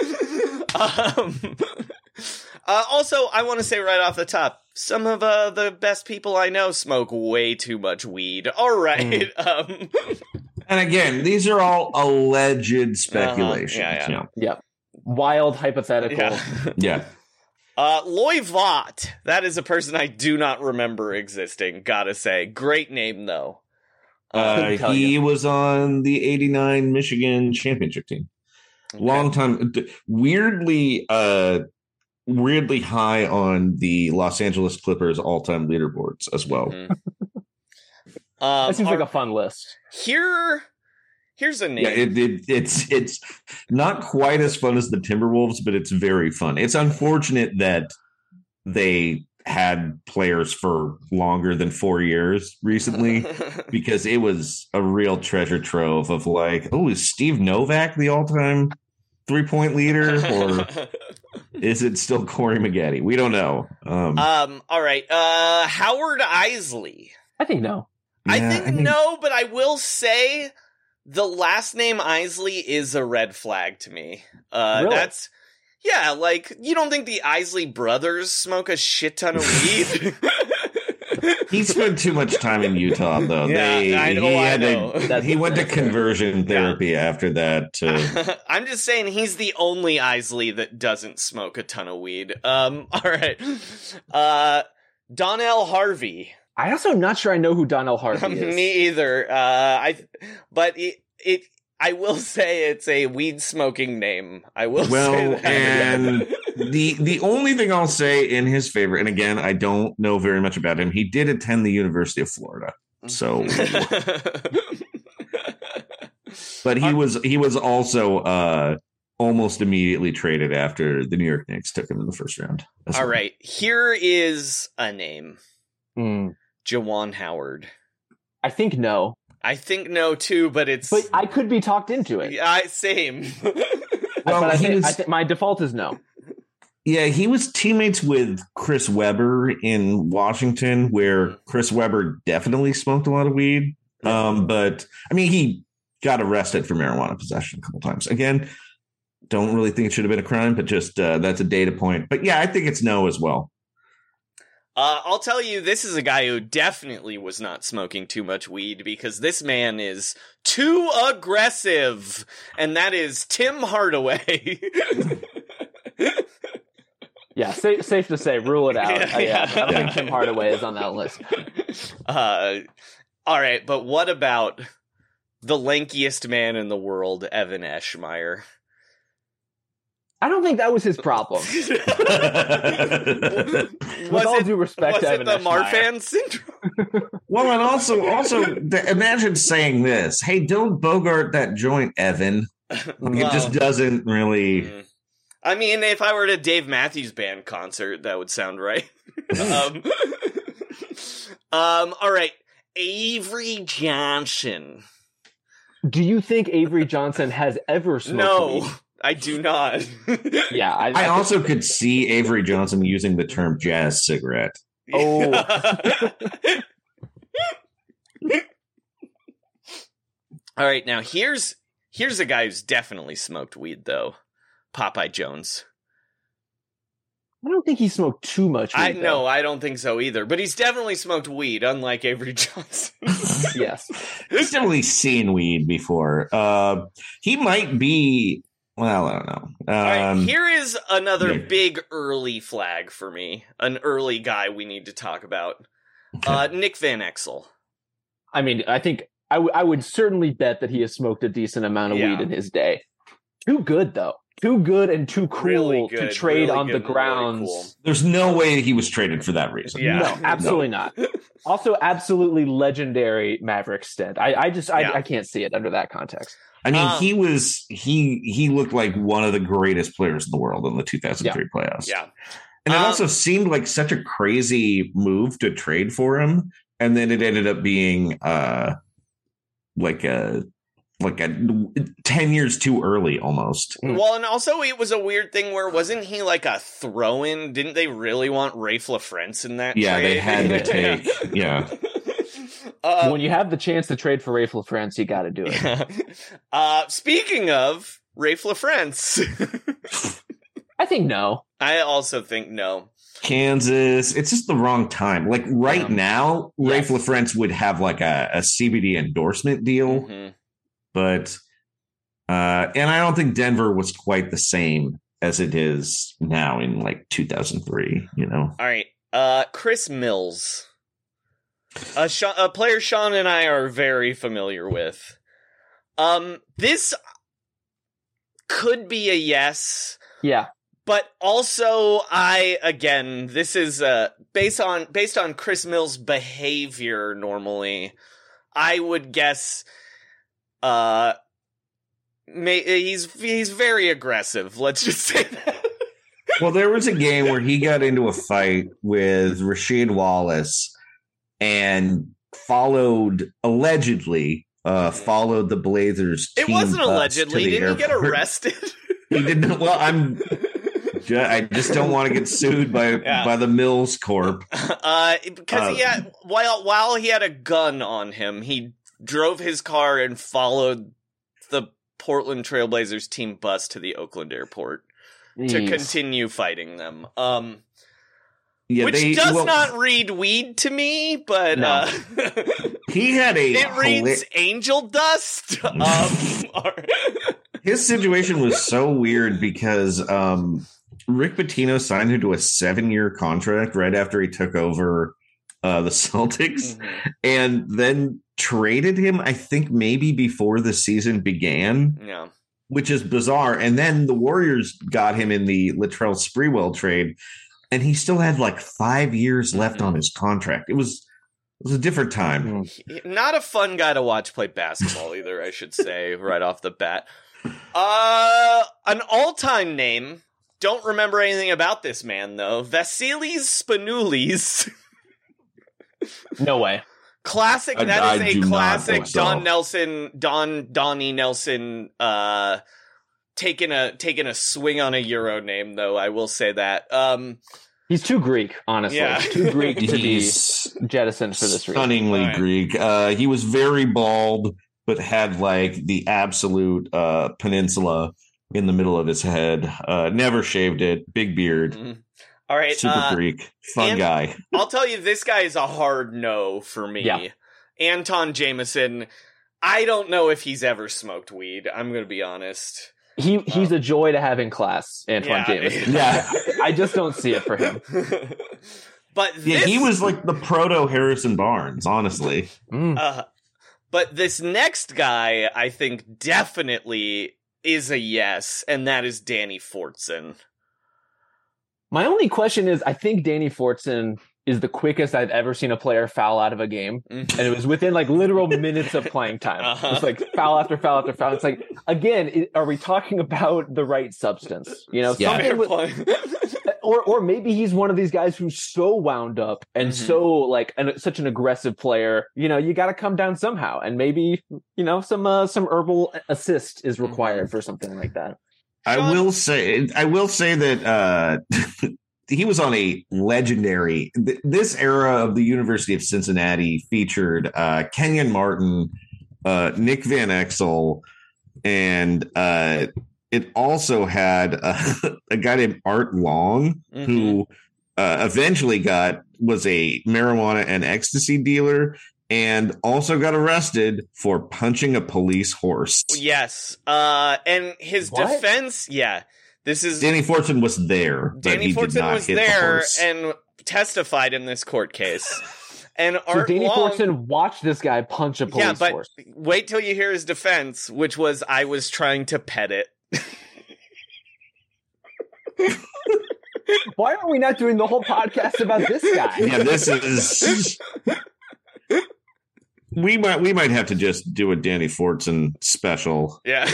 um, uh, also, I want to say right off the top, some of uh, the best people I know smoke way too much weed. All right. Um, And again, these are all alleged speculations. Uh-huh. Yeah, yeah. yeah, wild hypothetical. yeah. Yeah. Uh, Loy Vaught. That is a person I do not remember existing, gotta say. Great name, though. Uh, Couldn't tell he you. was on the eighty-nine Michigan championship team. Long time, d- weirdly, uh, weirdly high on the Los Angeles Clippers all-time leaderboards as well. Mhm. Um, That seems like our- a fun list. Here, here's a name. Yeah, it, it, it's it's not quite as fun as the Timberwolves, but it's very fun. It's unfortunate that they had players for longer than four years recently because it was a real treasure trove of like, oh, is Steve Novak the all-time three-point leader, or is it still Corey Maggette? We don't know. Um, um. All right. Uh, Howard Isley. I think no. I yeah, think no, but I will say the last name Isley is a red flag to me. Uh, Really? That's yeah. Like, you don't think the Isley brothers smoke a shit ton of weed? He spent too much time in Utah, though. Yeah, they, I know, he, I had know. To, he went to conversion therapy yeah. after that. To... I'm just saying he's the only Isley that doesn't smoke a ton of weed. Um, all right. Uh, Donnell Harvey. I also am not sure I know who Donnell Harvey is. Me either. Uh, I, but it, it, I will say it's a weed smoking name. I will well, say that. and the the only thing I'll say in his favor, and again, I don't know very much about him. He did attend the University of Florida, so. But he was he was also uh, almost immediately traded after the New York Knicks took him in the first round. That's All right, here is a name. Mm. Juwan Howard. I think no. I think no too, but it's. But I could be talked into it. Yeah, same. well, but I think, was, I think my default is no. Yeah, he was teammates with Chris Webber in Washington, where Chris Webber definitely smoked a lot of weed. Um, but I mean, he got arrested for marijuana possession a couple times. Again, don't really think it should have been a crime, but just uh, that's a data point. But yeah, I think it's no as well. Uh, I'll tell you, this is a guy who definitely was not smoking too much weed because this man is too aggressive, and that is Tim Hardaway. yeah, safe, safe to say, rule it out. Yeah, uh, yeah. I don't yeah. think Tim Hardaway is on that list. Uh, all right, but what about the lankiest man in the world, Evan Eschmeyer? I don't think that was his problem. With was all it, due respect was to it Evan the Eschmeyer. Marfan syndrome? Well, and also, also the, imagine saying this: "Hey, don't bogart that joint, Evan." Like, Well, it just doesn't really. I mean, if I were at a Dave Matthews Band concert, that would sound right. um, um, all right, Avery Johnson. Do you think Avery Johnson has ever smoked No. weed? I do not. yeah, I, I, I also could see Avery Johnson using the term jazz cigarette. Oh. All right, now here's here's a guy who's definitely smoked weed, though. Popeye Jones. I don't think he smoked too much weed. I though. no, I don't think so either. But he's definitely smoked weed, unlike Avery Johnson. yes, he's definitely seen weed before. Uh, he might be. Well, I don't know. Um, All right, here is another yeah. big early flag for me. An early guy we need to talk about. Okay. Uh, Nick Van Exel. I mean, I think I, w- I would certainly bet that he has smoked a decent amount of Yeah. weed in his day. Too good, though. Too good and too cool Really good, to trade really on good the and really grounds. cool. There's no way he was traded for that reason. Yeah. No, absolutely no. not. Also, absolutely legendary Maverick stint. I, I just, I, Yeah. I can't see it under that context. I mean, Um, he was he he looked like one of the greatest players in the world in the two thousand three yeah. playoffs. Yeah. And it Um, also seemed like such a crazy move to trade for him, and then it ended up being uh like a like a ten years too early almost. Well, and also it was a weird thing where wasn't he like a throw-in? Didn't they really want Rafe LaFrance in that Yeah, trade? they had to take yeah. Uh, when you have the chance to trade for Rafe LaFrance, you got to do it. uh, speaking of Rafe LaFrance, I think no. I also think no. Kansas, it's just the wrong time. Like right Yeah. now, Yes. Rafe LaFrance would have like a, a C B D endorsement deal. Mm-hmm. But uh and I don't think Denver was quite the same as it is now in like two thousand three, you know. All right, uh, Chris Mills, a, Sha- a player Sean and I are very familiar with. Um, this could be a yes, Yeah. but also I again, this is uh based on based on Chris Mills' behavior. Normally, I would guess, uh. May, he's he's very aggressive. Let's just say that. Well, there was a game where he got into a fight with Rasheed Wallace and followed allegedly uh, followed the Blazers. It team wasn't bus allegedly. to the Didn't he get airport. arrested? He didn't. Well, I'm. ju- I just don't want to get sued by Yeah. by the Mills Corp. Uh, because he Uh, had while while he had a gun on him, he drove his car and followed the Portland Trailblazers team bus to the Oakland airport to Jeez. continue fighting them. Um, Yeah, Which they, does well, not read weed to me, but No. uh, he had a it reads hila- angel dust. Um, or- His situation was so weird because um, Rick Pitino signed him to a seven-year contract right after he took over uh, the Celtics, mm-hmm. and then traded him, I think, maybe before the season began. Yeah. Which is bizarre. And then the Warriors got him in the Latrell Sprewell trade, and he still had like five years left on his contract. It was it was a different time. Not a fun guy to watch play basketball either, I should say, right off the bat. Uh, an all-time name. Don't remember anything about this man, though. Vasilis Spanoulis. No way. Classic. I- That I is a do not classic think so. Don Nelson, Don Donnie Nelson. Uh, taking a taking a swing on a Euro name, though. I will say that. Um, He's too Greek, honestly. Yeah. Too Greek to be He's jettisoned for this reason. stunningly All right. Greek. Uh, he was very bald, but had like the absolute uh, peninsula in the middle of his head. Uh, never shaved it. Big beard. Mhm. All right. Super uh, Greek. Fun and- guy. I'll tell you, this guy is a hard no for me. Yeah. Anton Jameson. I don't know if he's ever smoked weed. I'm going to be honest. He he's a joy to have in class, Antoine Yeah. Jameson. Yeah. I, I just don't see it for him. But Yeah, this, he was like the proto Harrison Barnes, honestly. Mm. Uh, but this next guy, I think, definitely is a yes, and that is Danny Fortson. My only question is, I think Danny Fortson is the quickest I've ever seen a player foul out of a game. Mhm. And it was within like literal minutes of playing time. Uh-huh. It's like foul after foul after foul. It's like, again, it, are we talking about the right substance? You know, Yeah. something Fair with- point. or or maybe he's one of these guys who's so wound up and Mhm. so like an, such an aggressive player. You know, you got to come down somehow, and maybe you know some uh, some herbal assist is required for something like that. I Sean- will say, I will say that uh, he was on a legendary. Th- this era of the University of Cincinnati featured uh, Kenyon Martin, uh, Nick Van Exel, and uh, it also had uh, a guy named Art Long, Mhm. who uh, eventually got was a marijuana and ecstasy dealer, and also got arrested for punching a police horse. Yes. Uh, and his What? defense, yeah. This is Danny Fortson was there, but Danny he did Fortson not was hit the there horse. and testified in this court case. And So Art Danny Long, Fortson watched this guy punch a police yeah, but force. wait till you hear his defense, which was I was trying to pet it. Why are we not doing the whole podcast about this guy? Yeah, this is. We might we might have to just do a Danny Fortson special. Yeah.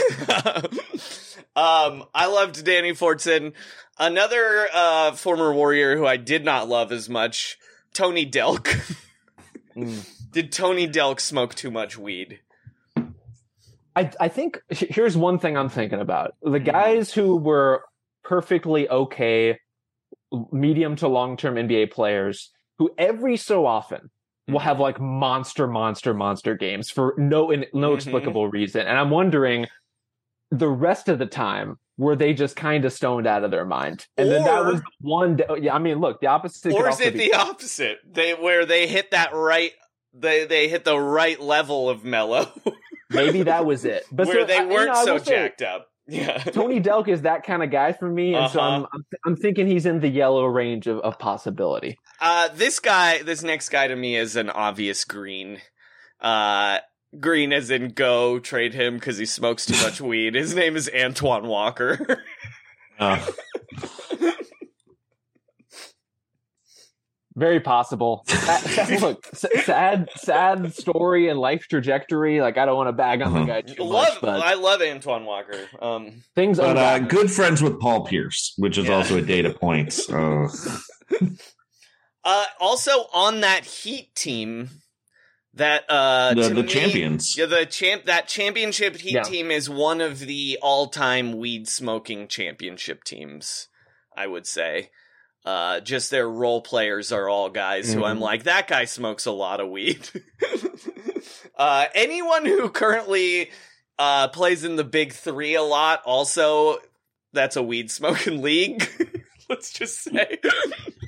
um, I loved Danny Fortson. Another uh, former Warrior who I did not love as much, Tony Delk. Mm. Did Tony Delk smoke too much weed? I, I think here's one thing I'm thinking about. The guys who were perfectly okay, medium to long term N B A players who every so often will have like monster, monster, monster games for no in, no Mhm. explicable reason. And I'm wondering the rest of the time, were they just kind of stoned out of their mind? And then that Or- was one day. Yeah, I mean, look, the opposite. could Or is also it be- the opposite? They where they hit that right they they hit the right level of mellow. Maybe that was it. But where so, they I- you weren't know, I so will say- jacked up. Yeah. Tony Delk is that kind of guy for me, and so Uh-huh. I'm, I'm I'm thinking he's in the yellow range of, of possibility. Uh, this guy, this next guy to me is an obvious green. Uh, green as in go trade him because he smokes too much weed. His name is Antoine Walker. Uh, Very possible. Sad- look, s- sad, sad story and life trajectory. Like I don't want to bag on the Uh-huh. guy too love, much, but I love Antoine Walker. Um, things. but uh, unravel. good friends with Paul Pierce, which is Yeah. also a data point. So uh, also on that Heat team, that uh, the, to the me- champions. Yeah, the champ. That championship Heat Yeah. team is one of the all-time weed smoking championship teams. I would say. Uh, just their role players are all guys who I'm Mhm. like, that guy smokes a lot of weed. uh, anyone who currently uh, plays in the Big Three a lot, also, that's a weed smoking league. Let's just say.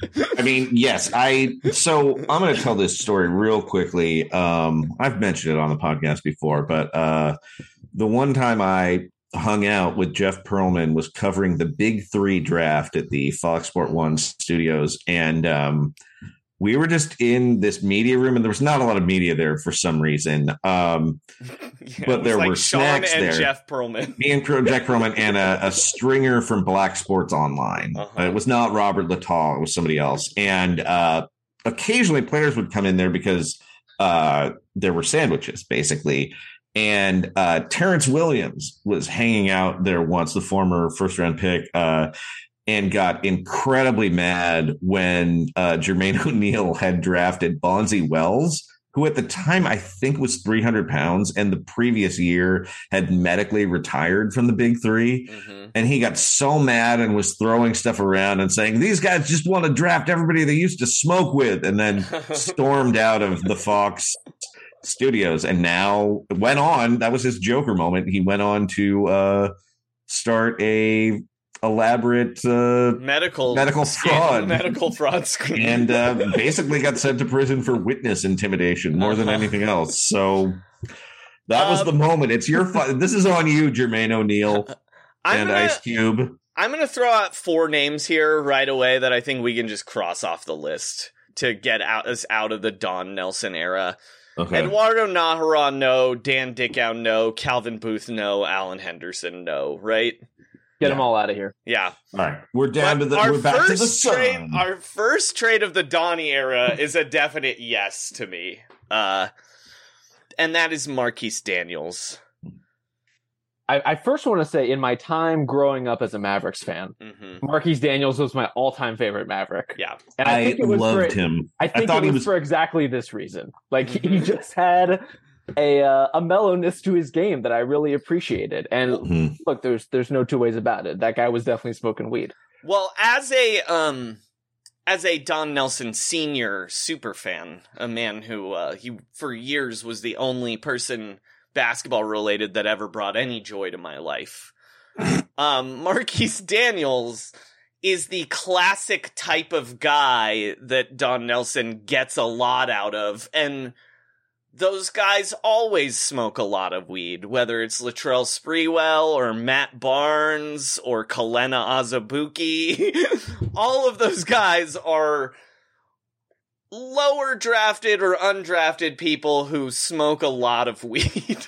I mean, yes, I. So I'm going to tell this story real quickly. Um, I've mentioned it on the podcast before, but uh, the one time I hung out with Jeff Pearlman was covering the Big Three draft at the Fox Sport One studios, and um, we were just in this media room, and there was not a lot of media there for some reason. Um, Yeah, but there like were Sean snacks and there. Jeff Pearlman. Me and Jack Pearlman and a, a stringer from Black Sports Online. Uh-huh. Uh, it was not Robert Littall. It was somebody else. And uh, occasionally players would come in there because uh, there were sandwiches, basically. And uh, Terrence Williams was hanging out there once, the former first-round pick, uh, and got incredibly mad when uh, Jermaine O'Neal had drafted Bonzi Wells, who at the time I think was three hundred pounds and the previous year had medically retired from the Big Three. Mm-hmm. And he got so mad and was throwing stuff around and saying, these guys just want to draft everybody they used to smoke with, and then stormed out of the Fox studios. And now went on, that was his Joker moment. He went on to uh, start a elaborate uh, medical medical fraud medical fraud scheme, and uh, basically got sent to prison for witness intimidation more than anything else. So that was um, the moment. It's your fun. This is on you, Jermaine O'Neal and gonna, Ice Cube. I'm going to throw out four names here right away that I think we can just cross off the list to get out us out of the Don Nelson era. Okay. Eduardo Nájera, no. Dan Dickau, no. Calvin Booth, no. Alan Henderson, no. Right? Get yeah. them all out of here. Yeah. All right. We're down but to the we're back to the sun. Trade, our first trade of the Donnie era is a definite yes to me. Uh, and that is Marquise Daniels. I, I first want to say, in my time growing up as a Mavericks fan, mm-hmm. Marquise Daniels was my all-time favorite Maverick. Yeah. And I, I think it was loved for, him. I think I it was, was for exactly this reason. Like, he just had a uh, a mellowness to his game that I really appreciated. And mm-hmm. look, there's there's no two ways about it. That guy was definitely smoking weed. Well, as a um as a Don Nelson Senior super fan, a man who uh, he for years was the only person basketball related that ever brought any joy to my life. um, Marquise Daniels is the classic type of guy that Don Nelson gets a lot out of, and those guys always smoke a lot of weed, whether it's Latrell Sprewell or Matt Barnes or Kalena Azubuike. All of those guys are lower drafted or undrafted people who smoke a lot of weed.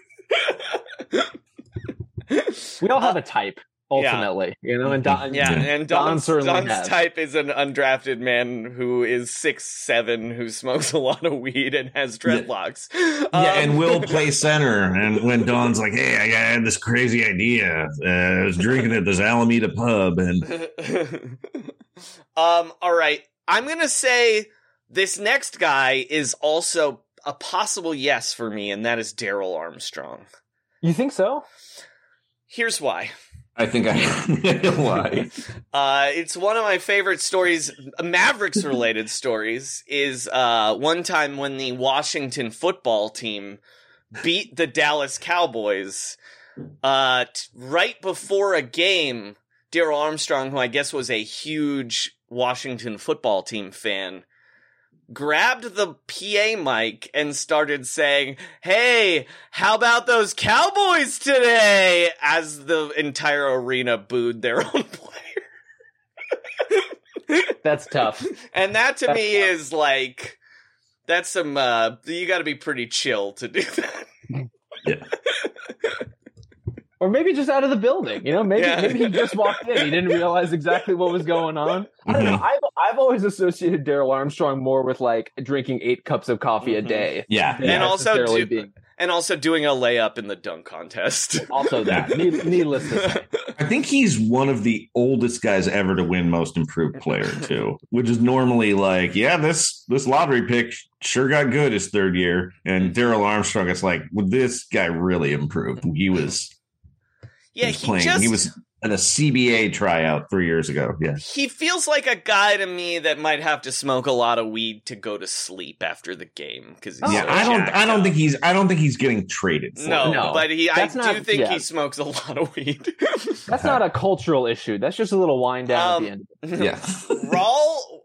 We all have a type, ultimately, yeah. you know, and Don, yeah, and Don, Don Don's has. type is an undrafted man who is six seven, who smokes a lot of weed and has dreadlocks. Yeah, um, yeah and will play center. And when Don's like, "Hey, I had this crazy idea. Uh, I was drinking at this Alameda pub," and um, all right, I'm gonna say this next guy is also a possible yes for me, and that is Darrell Armstrong. You think so? Here's why. I think I know why. Uh, it's one of my favorite stories, Mavericks related stories, is uh, one time when the Washington football team beat the Dallas Cowboys. Uh, t- right before a game, Darrell Armstrong, who I guess was a huge Washington football team fan, grabbed the P A mic and started saying, "Hey, how about those Cowboys today?" as the entire arena booed their own player. That's tough. And that to that's me tough. is like, that's some, uh, you gotta be pretty chill to do that. Yeah. Or maybe just out of the building, you know, maybe Yeah. maybe he just walked in. He didn't realize exactly what was going on. I don't know. Mhm. I've, I've always associated Darrell Armstrong more with like drinking eight cups of coffee a day. Yeah. than And also, necessarily do, being, and also doing a layup in the dunk contest. also that. Need, needless to say. I think he's one of the oldest guys ever to win Most Improved Player too, which is normally like, yeah, this this lottery pick sure got good his third year, and Darrell Armstrong, it's like, well, this guy really improved. He was. Yeah, he was he playing. just... He was in a C B A tryout three years ago. Yeah, He feels like a guy to me that might have to smoke a lot of weed to go to sleep after the game. Because yeah, so I don't. jacked I don't up. think he's. I don't think he's getting traded. For No, it. No, but he. I that's do not- think yeah. he smokes a lot of weed. That's not a cultural issue. That's just a little wind down Um, at the end. Yeah. Raul,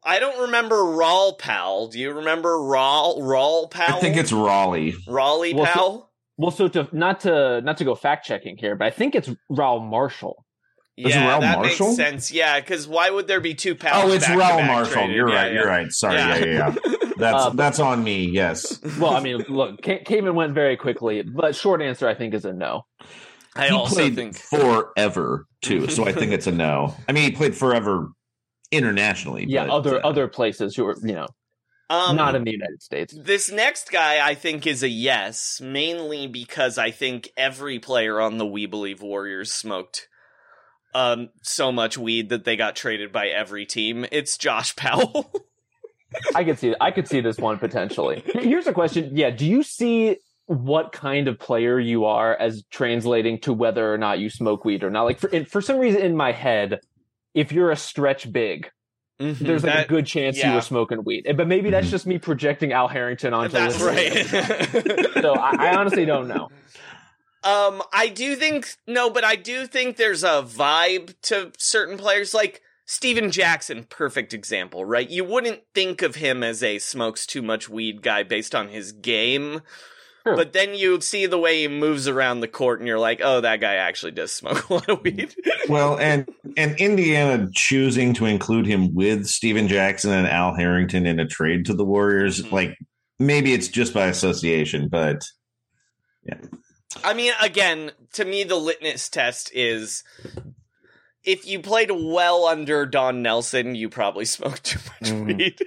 I don't remember Rawl Pal. Do you remember Rawl Rawl Pal? I think it's Raleigh. Raleigh Well, Pal. so, well, so to not to not to go fact checking here, but I think it's Raul Marshall. Is it Yeah, Raul that Marshall? makes sense. Yeah, because why would there be two pals? Oh, it's back to Raul back Marshall. traded? You're Yeah, right. yeah. You're right. Sorry. Yeah. Yeah, yeah, yeah. That's Uh, that's on me. Yes. Well, I mean, look, Ca- Cayman went very quickly, but short answer I think is a no. I he also played think forever too, so I think it's a no. I mean, he played forever internationally. Yeah, but, other uh, other places who are you know um, not in the United States. This next guy, I think, is a yes, mainly because I think every player on the We Believe Warriors smoked um, so much weed that they got traded by every team. It's Josh Powell. I could see I could see this one potentially. Here's a question. Yeah, do you see what kind of player you are as translating to whether or not you smoke weed or not? Like for for some reason in my head, if you're a stretch big, Mhm, there's like that- a good chance yeah. you were smoking weed. But maybe that's just me projecting Al Harrington onto That's this. right. So I, I honestly don't know. Um, I do think no, but I do think there's a vibe to certain players, like Steven Jackson, perfect example, right? You wouldn't think of him as a smokes too much weed guy based on his game, Sure. but then you see the way he moves around the court, and you're like, oh, that guy actually does smoke a lot of weed. Well, and and Indiana choosing to include him with Steven Jackson and Al Harrington in a trade to the Warriors, Mm-hmm. like maybe it's just by association, but yeah. I mean, again, to me, the litmus test is if you played well under Don Nelson, you probably smoked too much Mhm. weed.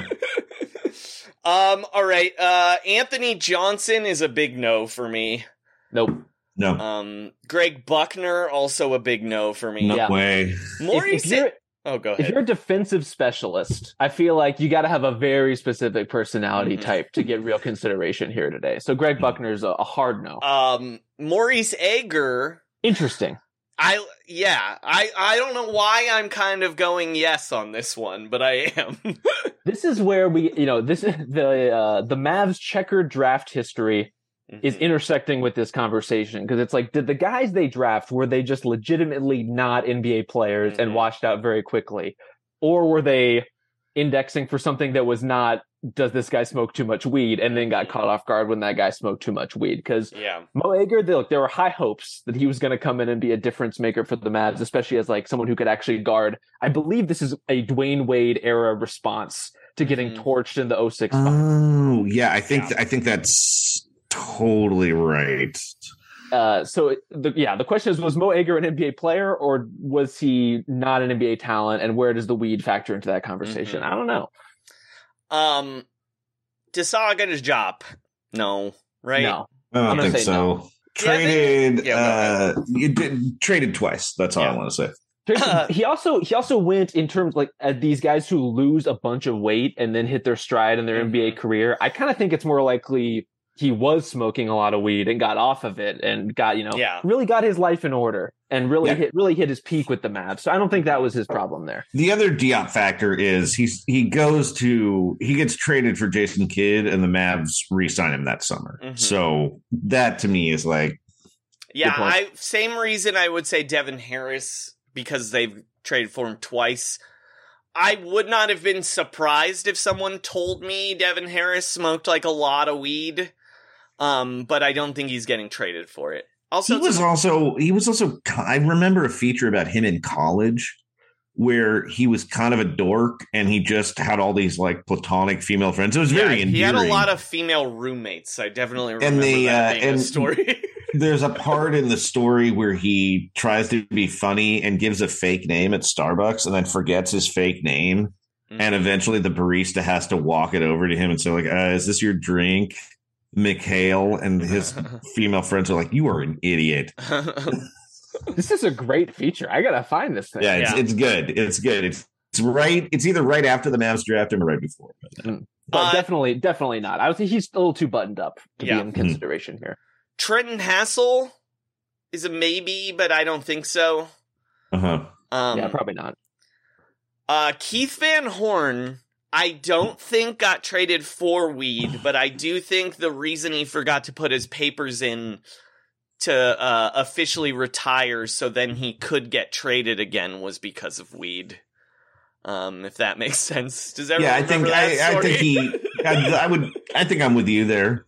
um, all right. Uh, Anthony Johnson is a big no for me. Nope. No. Um, Greg Buckner, also a big no for me. No Yeah. way. Maurice, If, if you're oh, go if ahead. you're a defensive specialist, I feel like you got to have a very specific personality Mhm. type to get real consideration here today. So Greg Buckner's a, a hard no. Um, Maurice Ager. Interesting. I yeah, I I don't know why I'm kind of going yes on this one, but I am. This is where we, you know, this is the uh, the Mavs checkered draft history is Mhm. intersecting with this conversation because it's like, did the guys they draft, were they just legitimately not N B A players Mhm. and washed out very quickly, or were they indexing for something that was not, does this guy smoke too much weed, and then got caught off guard when that guy smoked too much weed? Because Yeah. Mo Ager, they, look, there were high hopes that he was going to come in and be a difference maker for the Mavs, especially as like someone who could actually guard. I believe this is a Dwayne Wade era response to getting Mhm. torched in the oh six final. Oh, yeah, I think Yeah. I think that's totally right. Uh, so it- the, yeah, the question is, was Mo Ager an N B A player or was he not an N B A talent? And where does the weed factor into that conversation? Mhm. I don't know. Um, Desaga to Jop. No, right? No. I don't I'm gonna think say so. no. Traded Yeah, uh you did traded twice. That's all Yeah. I want to say. he also he also went in terms like uh, these guys who lose a bunch of weight and then hit their stride in their N B A Mhm. career. I kind of think it's more likely he was smoking a lot of weed and got off of it and got, you know, Yeah. really got his life in order and really Yeah. hit really hit his peak with the Mavs. So I don't think that was his problem there. The other Diop factor is he's he goes to he gets traded for Jason Kidd and the Mavs re-sign him that summer. Mhm. So that to me is like Yeah, point. I same reason I would say Devin Harris because they've traded for him twice. I would not have been surprised if someone told me Devin Harris smoked like a lot of weed. Um, but I don't think he's getting traded for it. Also, he was also he was also I remember a feature about him in college where he was kind of a dork and he just had all these like platonic female friends. It was yeah, very endearing. he had a lot of female roommates. I definitely remember And they, that uh, being a and- story. There's a part in the story where he tries to be funny and gives a fake name at Starbucks and then forgets his fake name. Mm-hmm. And eventually the barista has to walk it over to him and say, like, uh, is this your drink, Mikhail? And his female friends are like, you are an idiot. This is a great feature. I gotta find this thing. Yeah, it's, Yeah. it's good. It's good. It's, it's right. It's either right after the Mavs draft him or right before. But Uh, definitely, definitely not. I would think he's a little too buttoned up to Yeah. be in consideration here. Trenton Hassel is a maybe, but I don't think so. Uh-huh. Um, yeah, probably not. Uh, Keith Van Horn, I don't think got traded for weed, but I do think the reason he forgot to put his papers in to uh, officially retire so then he could get traded again was because of weed. Um, if that makes sense. Does everyone Yeah, I think remember that I, I story? think he. I, I would. I think I'm with you there.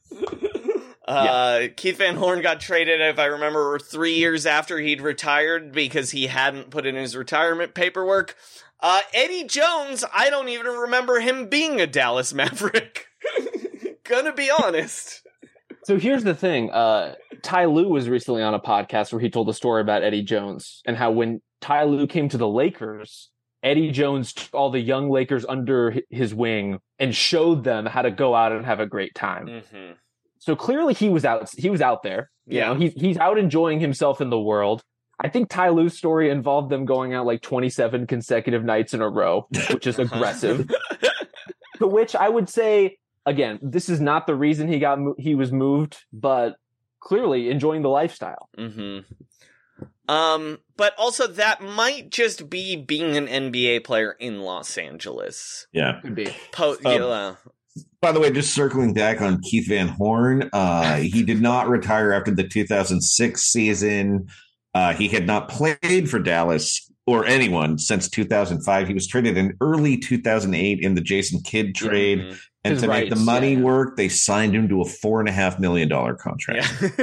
Uh, Keith Van Horn got traded, if I remember, three years after he'd retired because he hadn't put in his retirement paperwork. Uh, Eddie Jones, I don't even remember him being a Dallas Maverick. Gonna be honest. So here's the thing. Uh, Ty Lue was recently on a podcast where he told a story about Eddie Jones and how when Ty Lue came to the Lakers, Eddie Jones took all the young Lakers under his wing and showed them how to go out and have a great time. Mm-hmm. So clearly he was out. He was out there. You Yeah. know, he's he's out enjoying himself in the world. I think Ty Lue's story involved them going out like twenty-seven consecutive nights in a row, which is aggressive. To which I would say, again, this is not the reason he got mo- he was moved, but clearly enjoying the lifestyle. Mm-hmm. Um, but also that might just be being an N B A player in Los Angeles. Yeah. Could be. Po- Um, yeah. By the way, just circling back on Keith Van Horn, uh, he did not retire after the two thousand six season. Uh, he had not played for Dallas or anyone since two thousand five. He was traded in early two thousand eight in the Jason Kidd trade. Mm-hmm. And His to make rights, the money yeah. work, they signed him to a four and a half million dollar contract. Yeah.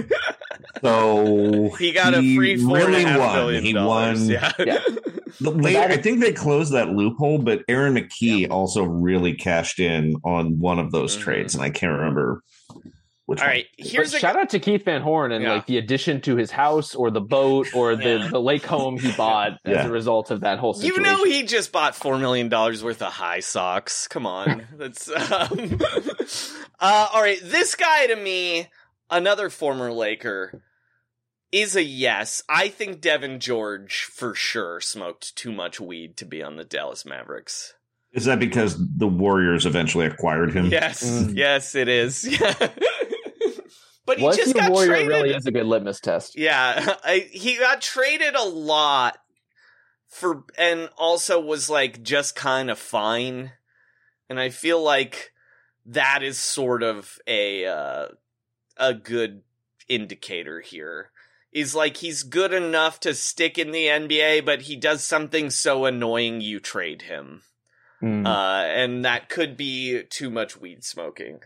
So He got a free four and a really half won. million He dollars. won. Yeah. Yeah. The later, that is- I think they closed that loophole, but Aaron McKee also really cashed in on one of those Mhm. trades, and I can't remember which All one. right. Here's But a shout out to Keith Van Horn and Yeah. like the addition to his house or the boat or the, Yeah. the lake home he bought as Yeah. a result of that whole You situation. know he just bought four million dollars worth of high socks. Come on. That's um... uh, all right, this guy to me, another former Laker, is a yes. I think Devin George for sure smoked too much weed to be on the Dallas Mavericks. Is that because the Warriors eventually acquired him? Yes, Mm. yes it is. Yeah. But he Was just he a got warrior traded. really is a good litmus test. Yeah, I, he got traded a lot for, and also was like just kind of fine. And I feel like that is sort of a uh, a good indicator here. Is like he's good enough to stick in the N B A, but he does something so annoying you trade him. Mm. Uh, and that could be too much weed smoking.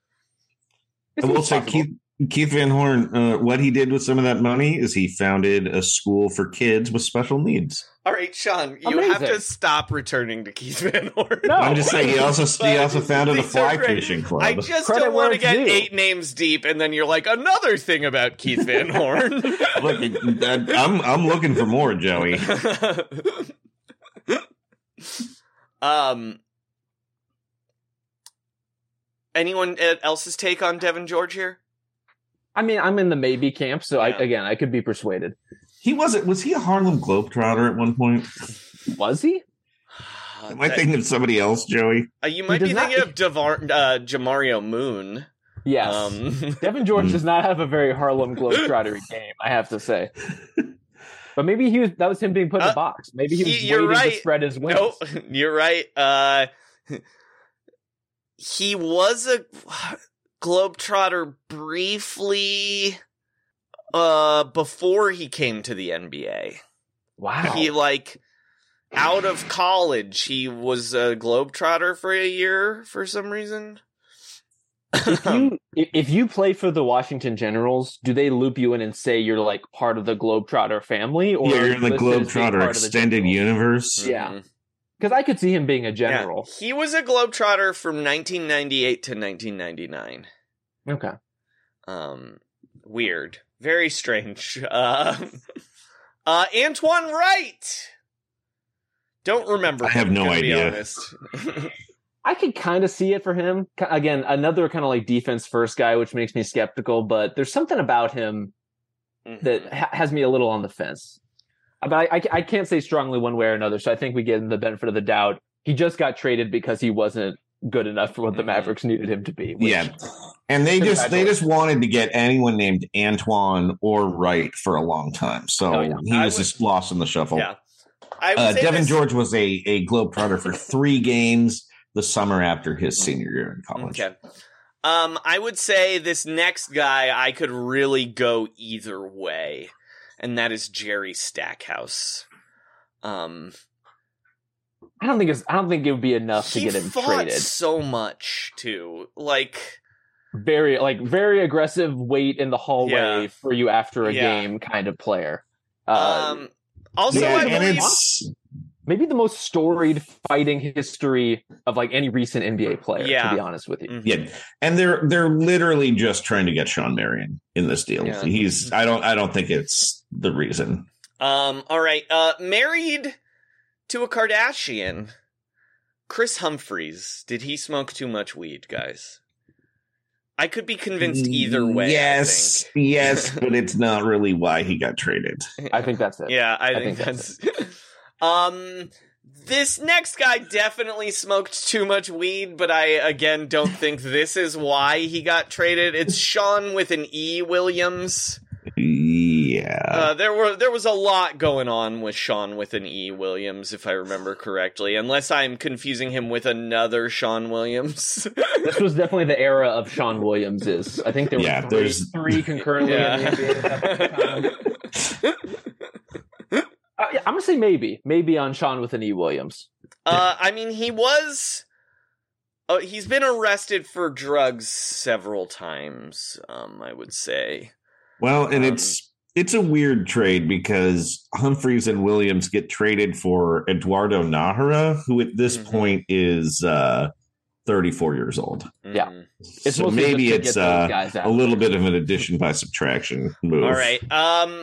I will say, Keith, Keith Van Horn, uh, what he did with some of that money is he founded a school for kids with special needs. All right, Sean, you Amazing. have to stop returning to Keith Van Horn. No. I'm just saying he also he But also founded a these are fly great. fishing club. I just Credit don't where want to it's get due. eight names deep, and then you're like, another thing about Keith Van Horn. Look, it- I'm I'm looking for more, Joey. um, anyone else's take on Devin George here? I mean, I'm in the maybe camp, so Yeah. I, again, I could be persuaded. He wasn't. Was he a Harlem Globetrotter at one point? Was he? Am I thinking of somebody else, Joey? Uh, you might He be does thinking not- of Devar- uh, Jamario Moon. Yes. Um, Devin George does not have a very Harlem Globetrotter game, I have to say. But maybe he was that was him being put in Uh, the box. Maybe he was he- you're waiting right. to spread his wings. No, you're right. Uh, he was a Globetrotter briefly uh, before he came to the N B A. Wow. He, like, out of college, he was a Globetrotter for a year for some reason. if you if if you play for the Washington Generals, do they loop you in and say you're like part of the Globetrotter family, or Yeah, are you're in the you listed as being Globetrotter part of the extended Generals? universe. Yeah, Mhm. because I could see him being a general. Yeah, he was a Globetrotter from nineteen ninety-eight to nineteen ninety-nine. Okay. Um, weird. Very strange. Uh, uh, Antoine Wright! Don't remember. I have him, no gonna be idea. honest. I could kind of see it for him. K- Again, another kind of like defense first guy, which makes me skeptical. But there's something about him that ha- has me a little on the fence. But I, I, I can't say strongly one way or another. So I think we give him the benefit of the doubt. He just got traded because he wasn't good enough for what the Mavericks needed him to be. which- Yeah. And they just they just wanted to get anyone named Antoine or Wright for a long time. So Oh, yeah. he I was would- just lost in the shuffle. Yeah. I would Uh, say Devin this- George was a, a Globetrotter for three games the summer after his senior year in college. Okay. Um, I would say this next guy, I could really go either way, and that is Jerry Stackhouse. Um, I don't think it's. I don't think it would be enough to he get him fought traded. so much too. Like very, like very aggressive. Wait in the hallway Yeah. for you after a Yeah. game kind of player. Uh, um. Also, Yeah, I and believe it's maybe the most storied fighting history of like any recent N B A player. Yeah. To be honest with you. Mhm. yeah, and they're they're literally just trying to get Sean Marion in this deal. Yeah. He's I don't I don't think it's the reason. Um. All right. Uh. Married to a Kardashian, Chris Humphries. Did he smoke too much weed, guys? I could be convinced either way. Yes, yes, but it's not really why he got traded. I think that's it. Yeah, I, I think, think that's. um, this next guy definitely smoked too much weed, but I again don't think this is why he got traded. It's Sean with an E. Williams. Yeah, Uh, there were there was a lot going on with Sean with an E. Williams, if I remember correctly, unless I'm confusing him with another Sean Williams. This was definitely the era of Sean Williams's. I think there were Yeah, three, there's- three concurrently Yeah. in the N B A at that time. Uh, yeah, I'm gonna say maybe, maybe on Sean with an E. Williams. Uh, I mean, he was. Oh, he's been arrested for drugs several times. Um, I would say. well, and Um, it's it's a weird trade because Humphreys and Williams get traded for Eduardo Nahara, who at this Mhm. point is uh, thirty-four years old. Yeah. Mhm. It's so mostly maybe just to it's get those uh, guys out a little there. bit of an addition by subtraction move. All right. Um,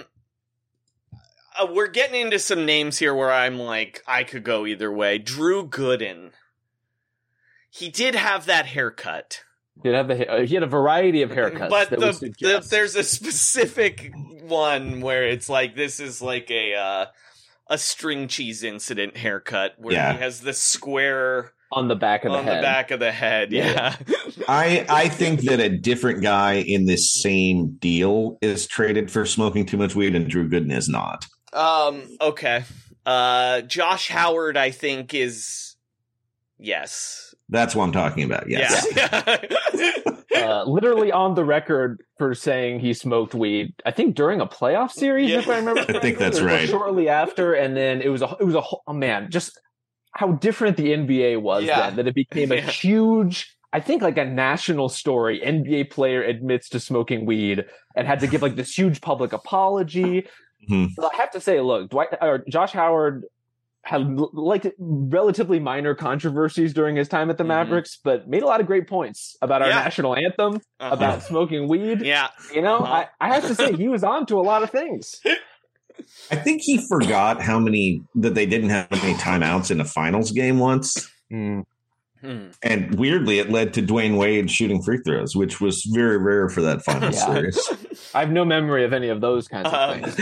uh, we're getting into some names here where I'm like, I could go either way. Drew Gooden. He did have that haircut, He had, the, uh, he had a variety of haircuts. but that the, would the, suggest- there's a specific one where it's like this is like a uh, a string cheese incident haircut where Yeah. he has the square on the back of the on head. the back of the head. Yeah. I I think that a different guy in this same deal is traded for smoking too much weed, and Drew Gooden is not. um. Okay. Uh. Josh Howard, I think, is yes. That's what I'm talking about. Yes. Yeah. uh, literally on the record for saying he smoked weed. I think during a playoff series, Yeah. if I remember. I think that's correctly, or right. Shortly after, and then it was a it was a whole- oh man, just how different the N B A was Yeah. then. That it became a Yeah. huge. I think like a national story. N B A player admits to smoking weed and had to give like this huge public apology. Mhm. But I have to say, look, Dwight or Josh Howard had like relatively minor controversies during his time at the Mhm. Mavericks, but made a lot of great points about our Yeah. national anthem, Uh-huh. about smoking weed. Yeah. You know, Uh-huh. I, I have to say he was on to a lot of things. I think he forgot how many that they didn't have many timeouts in a finals game once. Hmm. And weirdly, it led to Dwayne Wade shooting free throws, which was very rare for that final Yeah. series. I have no memory of any of those kinds of Um, things.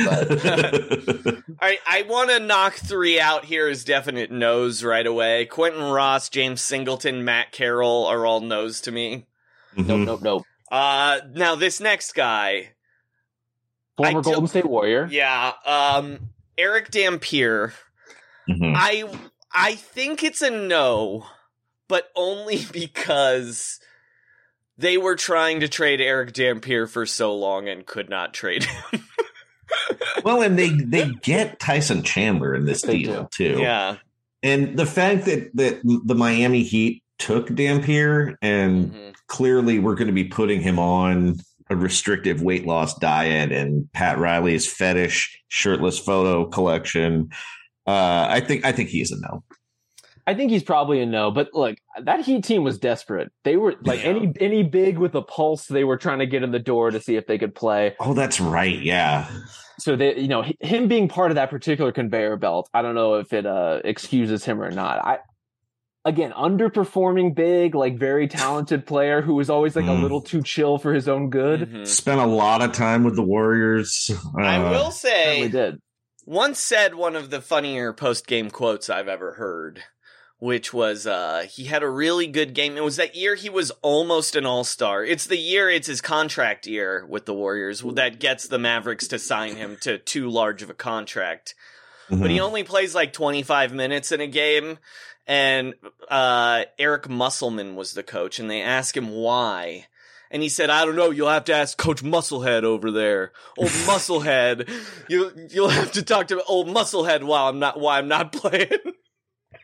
But All right, I want to knock three out here as definite no's right away. Quentin Ross, James Singleton, Matt Carroll are all no's to me. Mhm. nope, nope, nope. Uh, now this next guy, Former I don't- Golden State Warrior. yeah, um, Eric Dampier. Mhm. I I think it's a no, but only because they were trying to trade Eric Dampier for so long and could not trade him. Well, and they they get Tyson Chandler in this They deal too. Yeah. And the fact that that the Miami Heat took Dampier and Mhm. clearly we're going to be putting him on a restrictive weight loss diet and Pat Riley's fetish shirtless photo collection. Uh, I think I think he's a no. I think he's probably a no, but look, that Heat team was desperate. They were like Yeah. any any big with a pulse, they were trying to get in the door to see if they could play. Oh, that's right. Yeah. So they, you know, h- him being part of that particular conveyor belt, I don't know if it uh, excuses him or not. I again, underperforming big, like very talented player who was always like Mm. a little too chill for his own good. Mhm. Spent a lot of time with the Warriors. Uh, I will Certainly say, did. once said one of the funnier post-game quotes I've ever heard, which was, uh, he had a really good game. It was that year he was almost an all-star. It's the year, it's his contract year with the Warriors that gets the Mavericks to sign him to too large of a contract. But he only plays like twenty-five minutes in a game, and uh, Eric Musselman was the coach, and they asked him why. And he said, I don't know, you'll have to ask Coach Musclehead over there. Old Musclehead. You, you'll have to talk to old Musclehead while I'm not, while I'm not playing.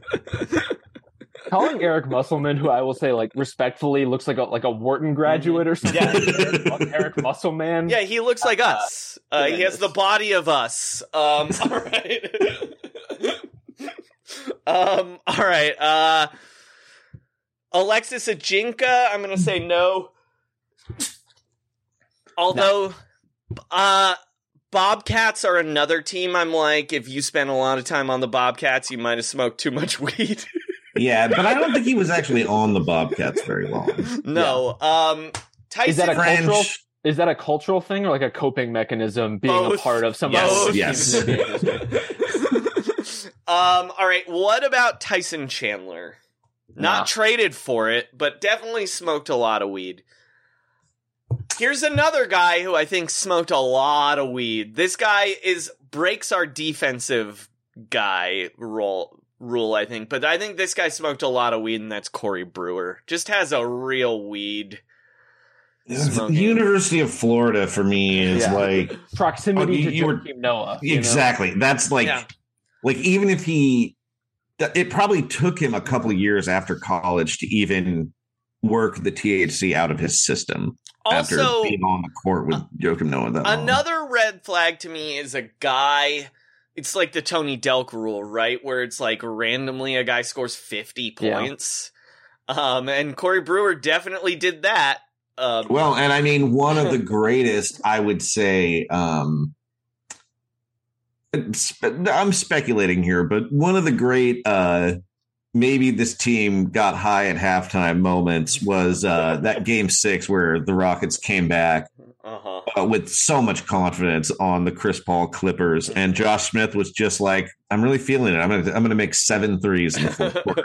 Calling Eric Musselman, who I will say, like, respectfully looks like a like a Wharton graduate or something. Yeah. Eric Musselman. Yeah, he looks like uh, us. Uh, he has the body of us. Um, all right. um, all right. Uh, Alexis Ajinka, I'm going to say no. Although, no. uh, Bobcats are another team. I'm like, if you spend a lot of time on the Bobcats, you might have smoked too much weed. Yeah, but I don't think he was actually on the Bobcats very long. No. Yeah. Um, Tyson is that a French. cultural? Is that a cultural thing or like a coping mechanism? Being Both. a part of some Yes. other Yes. um. All right. What about Tyson Chandler? Not Nah. traded for it, but definitely smoked a lot of weed. Here's another guy who I think smoked a lot of weed. This guy is breaks our defensive guy role. rule, I think. But I think this guy smoked a lot of weed, and that's Corey Brewer. Just has a real weed. The University of Florida, for me, is Yeah. like... Proximity oh, you- to you were- Joakim Noah. you know? Exactly. That's like... Yeah. Like, even if he... It probably took him a couple of years after college to even work the T H C out of his system. Also, after being on the court with Joakim Noah that long. Another red flag to me is a guy... It's like the Tony Delk rule, right? Where it's like randomly a guy scores fifty points. Yeah. Um, and Corey Brewer definitely did that. Um, Well, and I mean, one of the greatest, I would say, um, I'm speculating here, but one of the great, uh, maybe this team got high at halftime moments was uh, that game six where the Rockets came back uh-huh. uh, with so much confidence on the Chris Paul Clippers, and Josh Smith was just like, "I'm really feeling it. I'm gonna, I'm gonna make seven threes in the fourth quarter."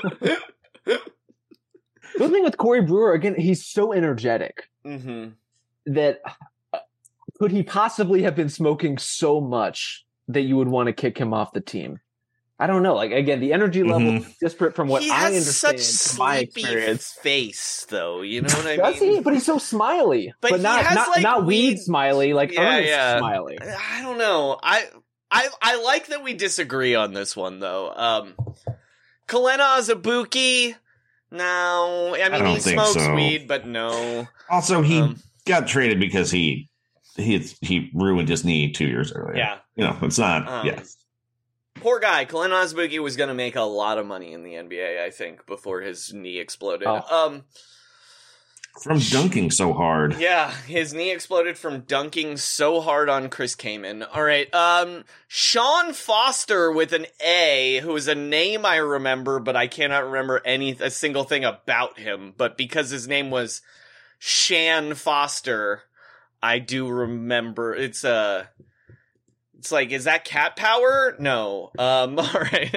The thing with Corey Brewer, again, he's so energetic mm-hmm. that uh, could he possibly have been smoking so much that you would want to kick him off the team? I don't know. Like, again, the energy level Mm-hmm. is disparate from what he I has understand such from my sleepy experience. face, though. You know what I Does mean? he? But he's so smiley. But But, he not has, not, like, not weed weed- smiley, like Yeah, earnest yeah. smiley. I don't know. I I I like that we disagree on this one, though. Um, Kalena Azubuike, no. I mean, don't he think smokes so. weed, but no. Also, he Um, got traded because he he he ruined his knee two years earlier. Yeah. You know, it's not. Um, yeah. Poor guy. Kalena Azubuike was going to make a lot of money in the N B A, I think, before his knee exploded. Oh. Um, From dunking so hard. Yeah, his knee exploded from dunking so hard on Chris Kaman. All right, um, Sean Foster with an A, who is a name I remember, but I cannot remember any a single thing about him. But because his name was Shan Foster, I do remember. It's a. Uh, it's like, is that cat power? No. Um. All right.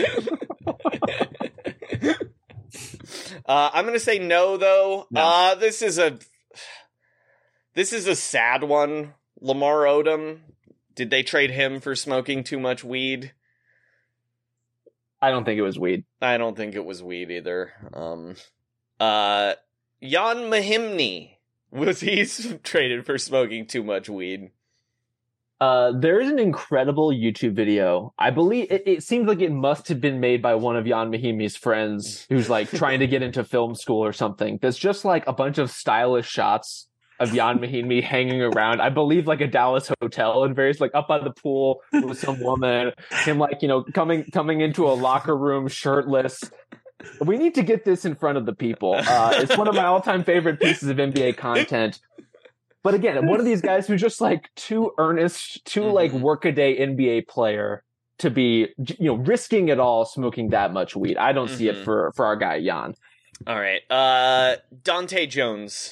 Uh, I'm gonna say no, though. No. Uh, this is a this is a sad one. Lamar Odom. Did they trade him for smoking too much weed? I don't think it was weed. I don't think it was weed either. Um, uh, Jan Mahimni, was he traded for smoking too much weed? Uh, there is an incredible YouTube video. I believe it, it seems like it must have been made by one of Jan Mahimi's friends who's like trying to get into film school or something. There's just like a bunch of stylish shots of Jan Mahimi hanging around, I believe like a Dallas hotel and various like up by the pool with some woman, him like, you know, coming, coming into a locker room shirtless. We need to get this in front of the people. Uh, it's one of my all time favorite pieces of N B A content. But again, one of these guys who's just like too earnest, too mm-hmm. like workaday N B A player to be, you know, risking it all smoking that much weed. I don't mm-hmm. see it for, for our guy, Jan. All right. Uh, Dante Jones.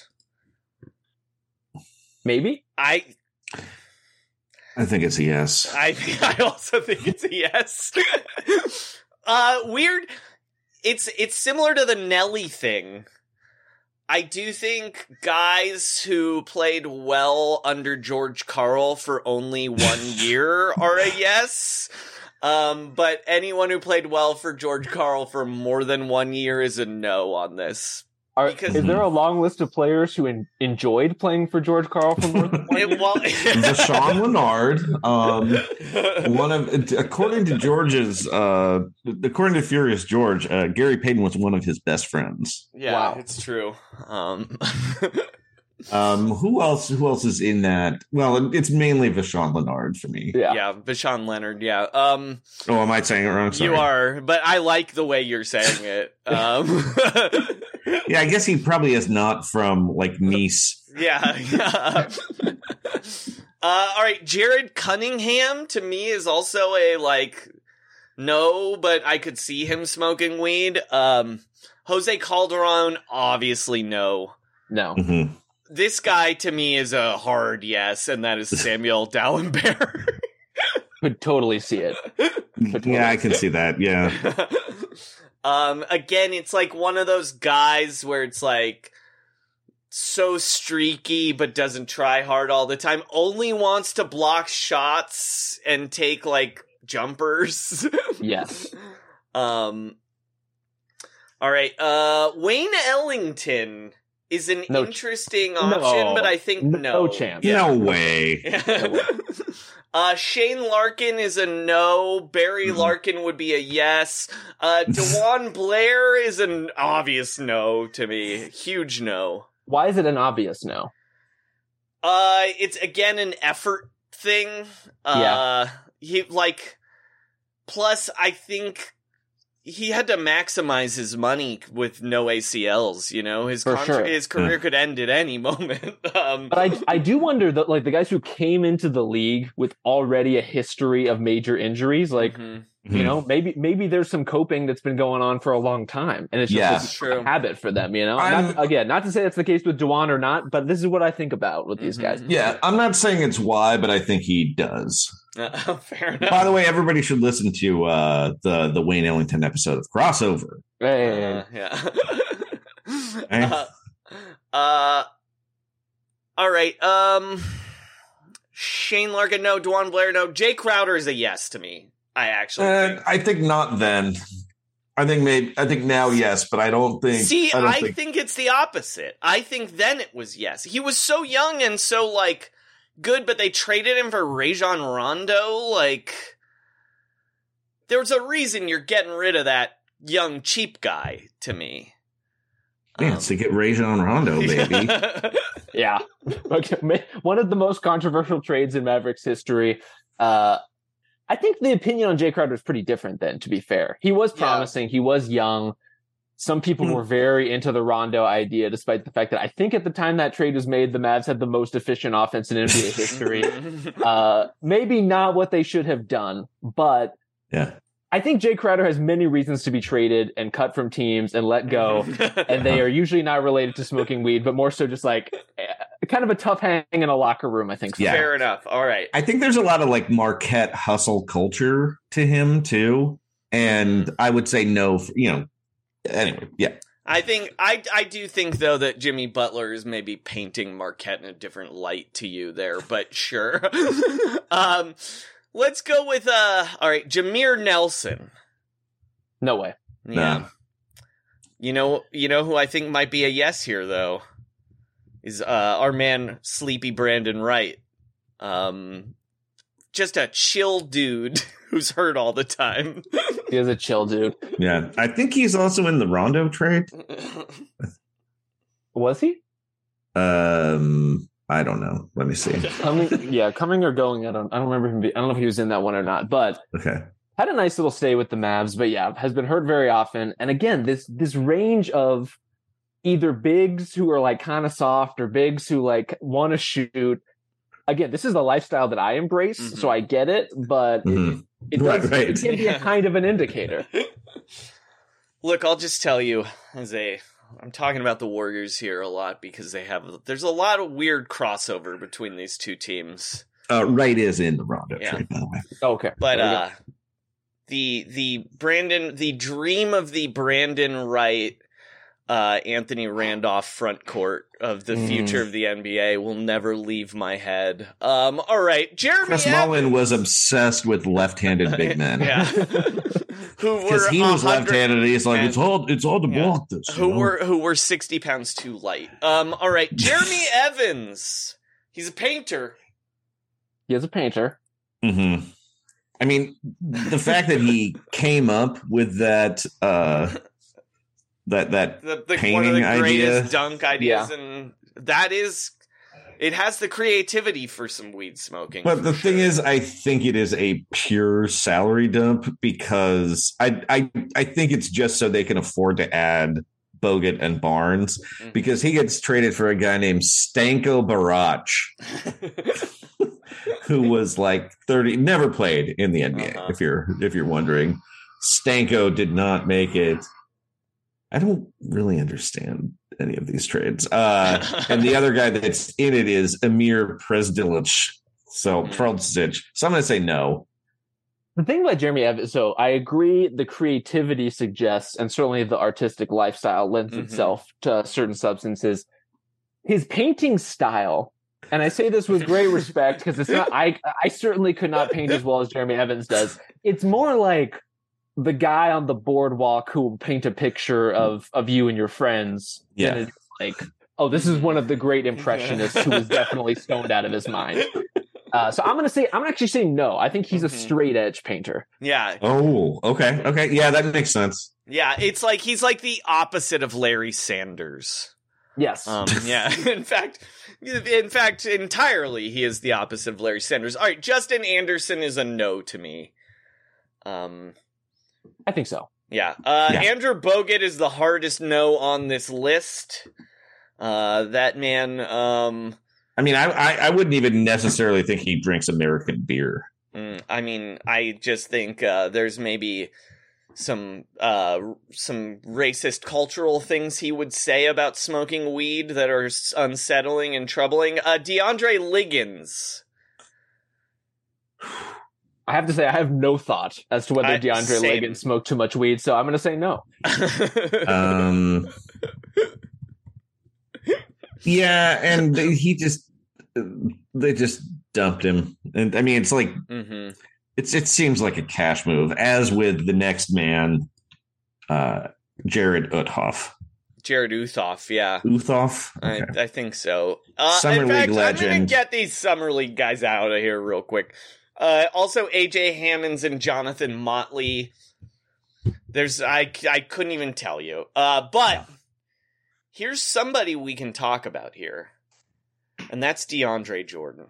Maybe? I I think it's a yes. I I also think it's a yes. uh, weird. It's it's similar to the Nelly thing. I do think guys who played well under George Karl for only one year are a yes. Um, but anyone who played well for George Karl for more than one year is a no on this. Are, Because- is there a long list of players who en- enjoyed playing for George Karl for more than one year? It- well, Deshaun Leonard, um, one of according to George's, uh, according to Furious George, uh, Gary Payton was one of his best friends. yeah, Wow. it's true. Um, Um, who else? Who else is in that? Well, it's mainly Deshaun Leonard for me. Yeah. yeah, Bashan Leonard. Yeah. Um, Oh, am I saying it wrong? Sorry. you are, but I like the way you're saying it. Um, Yeah, I guess he probably is not from like Nice. yeah. yeah. Uh, all right, Jared Cunningham to me is also a like no, but I could see him smoking weed. Um, Jose Calderon, obviously no. No. Mhm. This guy to me is a hard yes, and that is Samuel Dallenberg. Could totally see it. Could totally Yeah, I can see that. Yeah. um, again, it's like one of those guys where it's like so streaky, but doesn't try hard all the time. Only wants to block shots and take like jumpers. Yes. Um. All right. Uh, Wayne Ellington is an No- interesting option, no. but I think No no, chance. No way. uh, Shane Larkin is a no. Barry Larkin would be a yes. Uh, DeJuan Blair is an obvious no to me. Huge no. Why is it an obvious no? Uh, it's again an effort thing. Uh, Yeah. he like. Plus, I think he had to maximize his money with no A C Ls. You know, his For contra- sure. his career could end at any moment. um, But I, I do wonder that, like, the guys who came into the league with already a history of major injuries, like, mhm. you know, maybe maybe there's some coping that's been going on for a long time, and it's just Yeah. like True. a habit for them. You know, I'm- not, again, not to say that's the case with DeJuan or not, but this is what I think about with these Mhm. guys. Yeah, I'm not saying it's why, but I think he does. Uh, fair enough. By the way, everybody should listen to uh, the the Wayne Ellington episode of Crossover. Hey, Uh, yeah. Hey. uh, uh, all right. Um, Shane Larkin, no. DeJuan Blair, no. Jay Crowder is a yes to me. I actually Uh, think. I think not then. I think maybe. I think now, yes, but I don't think. See, I, I, don't think... think, it's the opposite. I think then it was yes. He was so young and so like good, but they traded him for Rajon Rondo. Like, there was a reason you're getting rid of that young cheap guy. To me, Man, Um, it's to get Rajon Rondo, baby. Yeah. Okay. ma- One of the most controversial trades in Mavericks history. Uh, I think the opinion on Jay Crowder is pretty different then, to be fair. He was Yeah. promising. He was young. Some people Hmm. were very into the Rondo idea, despite the fact that I think at the time that trade was made, the Mavs had the most efficient offense in N B A history. uh, maybe not what they should have done, but Yeah. I think Jay Crowder has many reasons to be traded and cut from teams and let go. And they are usually not related to smoking weed, but more so just like eh, kind of a tough hang in a locker room, I think. So. Yeah. Fair enough. All right. I think there's a lot of like Marquette hustle culture to him too, and I would say no. For, you know. Anyway, yeah. I think I I do think though that Jimmy Butler is maybe painting Marquette in a different light to you there, but sure. um, let's go with uh. All right, Jameer Nelson. No way. Yeah. No. You know, you know who I think might be a yes here though is uh our man Sleepy Brandon Wright. Um, just a chill dude who's hurt all the time. He is a chill dude. Yeah. I think he's also in the Rondo trade. Was he? Um, I don't know. Let me see. Coming, yeah, coming or going. I don't. I don't remember him. Be, I don't know if he was in that one or not. But Okay. had a nice little stay with the Mavs. But yeah, has been hurt very often. And again, this this range of either bigs who are like kind of soft or bigs who like want to shoot. Again, this is the lifestyle that I embrace, Mhm. so I get it. But Mhm. it, it, Right, does, right. it can be a kind of an indicator. Look, I'll just tell you as a I'm talking about the Warriors here a lot because they have there's a lot of weird crossover between these two teams. Uh, Wright is in the Rondo Yeah. trade, by the way. Okay, But there we go. uh the the Brandon the dream of the Brandon Wright uh Anthony Randolph front court of the Mm. future of the N B A will never leave my head. Um all right, Jeremy Chris Ab- Mullin was obsessed with left-handed big men. Yeah. who were because he was one hundred left-handed. And he's like, and- it's all it's all to yeah, block this. Who you know? were who were sixty pounds too light. Um, all right, Jeremy Evans. He's a painter. He is a painter. Mm-hmm. I mean, the fact that he came up with that uh, that that The, the painting one of the idea. greatest dunk ideas, Yeah. and that is, it has the creativity for some weed smoking. But for the sure. thing is, I think it is a pure salary dump because I I I think it's just so they can afford to add Bogut and Barnes Mhm. because he gets traded for a guy named Stanko Barach, who was like thirty, never played in the N B A. Uh-huh. If you're if you're wondering, Stanko did not make it. I don't really understand any of these trades. Uh, and the other guy that's in it is Amir Presdilic. So Presdilic. So I'm going to say no. The thing about Jeremy Evans, so I agree the creativity suggests, and certainly the artistic lifestyle lends Mhm. itself to certain substances. His painting style, and I say this with great respect because it's not, I, I certainly could not paint as well as Jeremy Evans does. It's more like the guy on the boardwalk who will paint a picture of, of you and your friends. Yeah. And it's like, oh, this is one of the great impressionists who is definitely stoned out of his mind. Uh, so I'm going to say, I'm going to actually say no. I think he's a straight edge painter. yeah, Oh, okay. Okay. Yeah, that makes sense. yeah, it's like he's like the opposite of Larry Sanders. Yes. Um, yeah, in fact, in fact, entirely, he is the opposite of Larry Sanders. All right, Justin Anderson is a no to me. Um, I think so. yeah, uh, Yeah. Andrew Bogut is the hardest no on this list. Uh, that man, um, I mean, I, I I wouldn't even necessarily think he drinks American beer. mm, I mean, I just think uh, there's maybe some uh, some racist cultural things he would say about smoking weed that are s- unsettling and troubling. Uh, DeAndre Liggins. I have to say, I have no thought as to whether I- DeAndre same. Liggins smoked too much weed, so I'm going to say no. Um, yeah, and they- he just they just dumped him, and I mean, it's like hmm it's it seems like a cash move. As with the next man, uh, Jared Uthoff. Jared Uthoff, yeah. Uthoff. I, Okay. I think so. Uh, Summer in League fact, I'm going to legend. get these Summer League guys out of here real quick. Uh, also, A J Hammonds and Jonathan Motley. There's, I, I couldn't even tell you. Uh, but here's somebody we can talk about here, and that's DeAndre Jordan.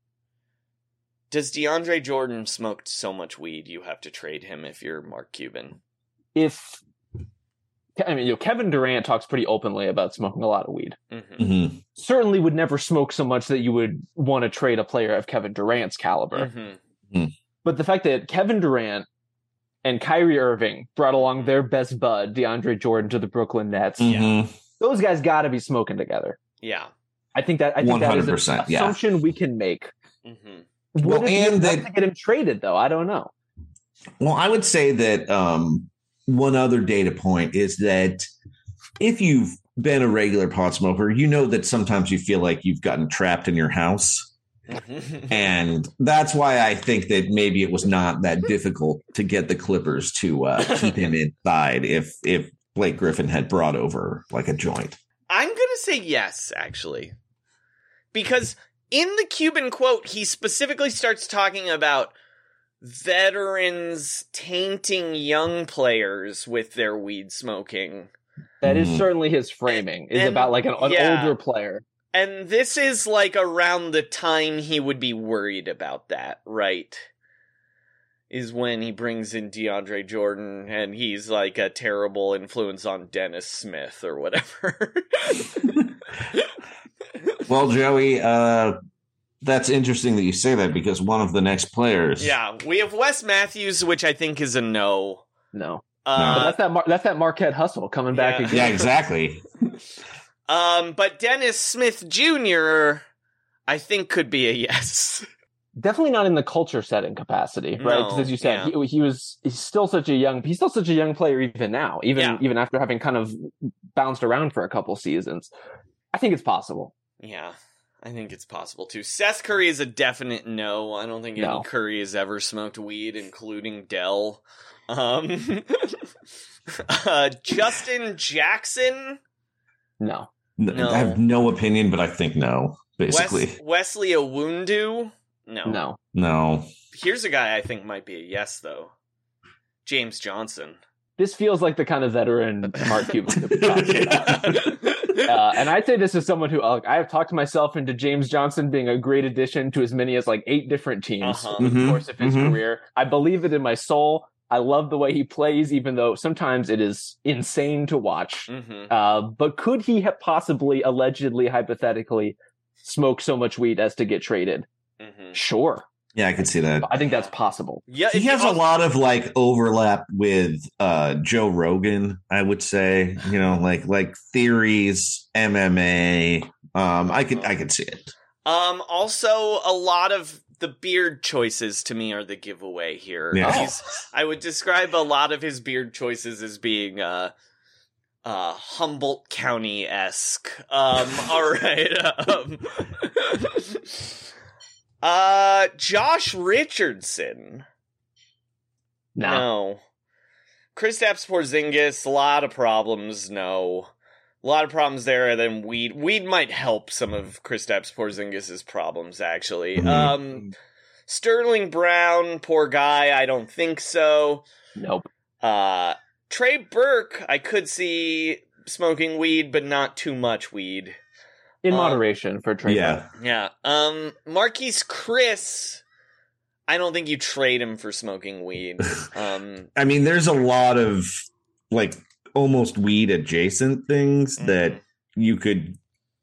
Does DeAndre Jordan smoke so much weed you have to trade him if you're Mark Cuban? If I mean, you know, Kevin Durant talks pretty openly about smoking a lot of weed. Mm-hmm. Mm-hmm. Certainly would never smoke so much that you would want to trade a player of Kevin Durant's caliber. Mm-hmm. But the fact that Kevin Durant and Kyrie Irving brought along their best bud, DeAndre Jordan, to the Brooklyn Nets, Mm-hmm. those guys got to be smoking together. Yeah. I think that I think that is an one hundred percent, yeah. assumption we can make. Mm-hmm. Would Well, it be and enough that- to get him traded, though? I don't know. Well, I would say that um, one other data point is that if you've been a regular pot smoker, you know that sometimes you feel like you've gotten trapped in your house. And that's why I think that maybe it was not that difficult to get the Clippers to uh, keep him inside if if Blake Griffin had brought over like a joint. I'm going to say yes, actually. Because in the Cuban quote, he specifically starts talking about veterans tainting young players with their weed smoking. That is Mhm. certainly his framing. Is And- about like an, an yeah. older player. And this is like around the time he would be worried about that, right? Is when he brings in DeAndre Jordan and he's like a terrible influence on Dennis Smith or whatever. Well, Joey, uh, that's interesting that you say that because one of the next players. Yeah, we have Wes Matthews, which I think is a no. No. Uh, But that's that. Mar- that's that Marquette hustle coming back Yeah. again. Yeah, exactly. Um, but Dennis Smith Junior, I think could be a yes. Definitely not in the culture setting capacity, right? No, Because as you said, yeah. he, he was he's still such a young he's still such a young player even now, even Yeah. even after having kind of bounced around for a couple seasons. I think it's possible. Yeah. I think it's possible too. Seth Curry is a definite no. I don't think any No. Curry has ever smoked weed, including Dell. Um, uh, Justin Jackson? No. N- No. I have no opinion, but I think no. Basically, Wes- Wesley Owundu? No. No. no. Here's a guy I think might be a yes, though. James Johnson. This feels like the kind of veteran Mark Cuban that we talked about. Uh, and I'd say this is someone who uh, I have talked myself into James Johnson being a great addition to as many as like eight different teams Uh-huh. over the Mhm, course of his mhm. career. I believe it in my soul. I love the way he plays, even though sometimes it is insane to watch. Mm-hmm. Uh, but could he have possibly, allegedly, hypothetically, smoked so much weed as to get traded? Mm-hmm. Sure. Yeah, I can see that. I think that's possible. Yeah, He if you has a also- lot of like overlap with uh Joe Rogan, I would say. You know, like like theories, M M A. Um, I could I could see it. Um, also, a lot of the beard choices to me are the giveaway here. Yeah. He's, I would describe a lot of his beard choices as being uh, uh, Humboldt County-esque. Um, all right. Um, uh, Josh Richardson. No. No. Kristaps Porzingis, a lot of problems. No. A lot of problems there, and then weed. Weed might help some of Kristaps Porzingis' problems, actually. Mhm. Um, Sterling Brown, poor guy. I don't think so. Nope. Uh, Trey Burke, I could see smoking weed, but not too much weed. In Um, moderation for Trey. Yeah. Yeah. Um, Marquise Chris, I don't think you trade him for smoking weed. Um, I mean, there's a lot of like almost weed adjacent things Mm-hmm. that you could.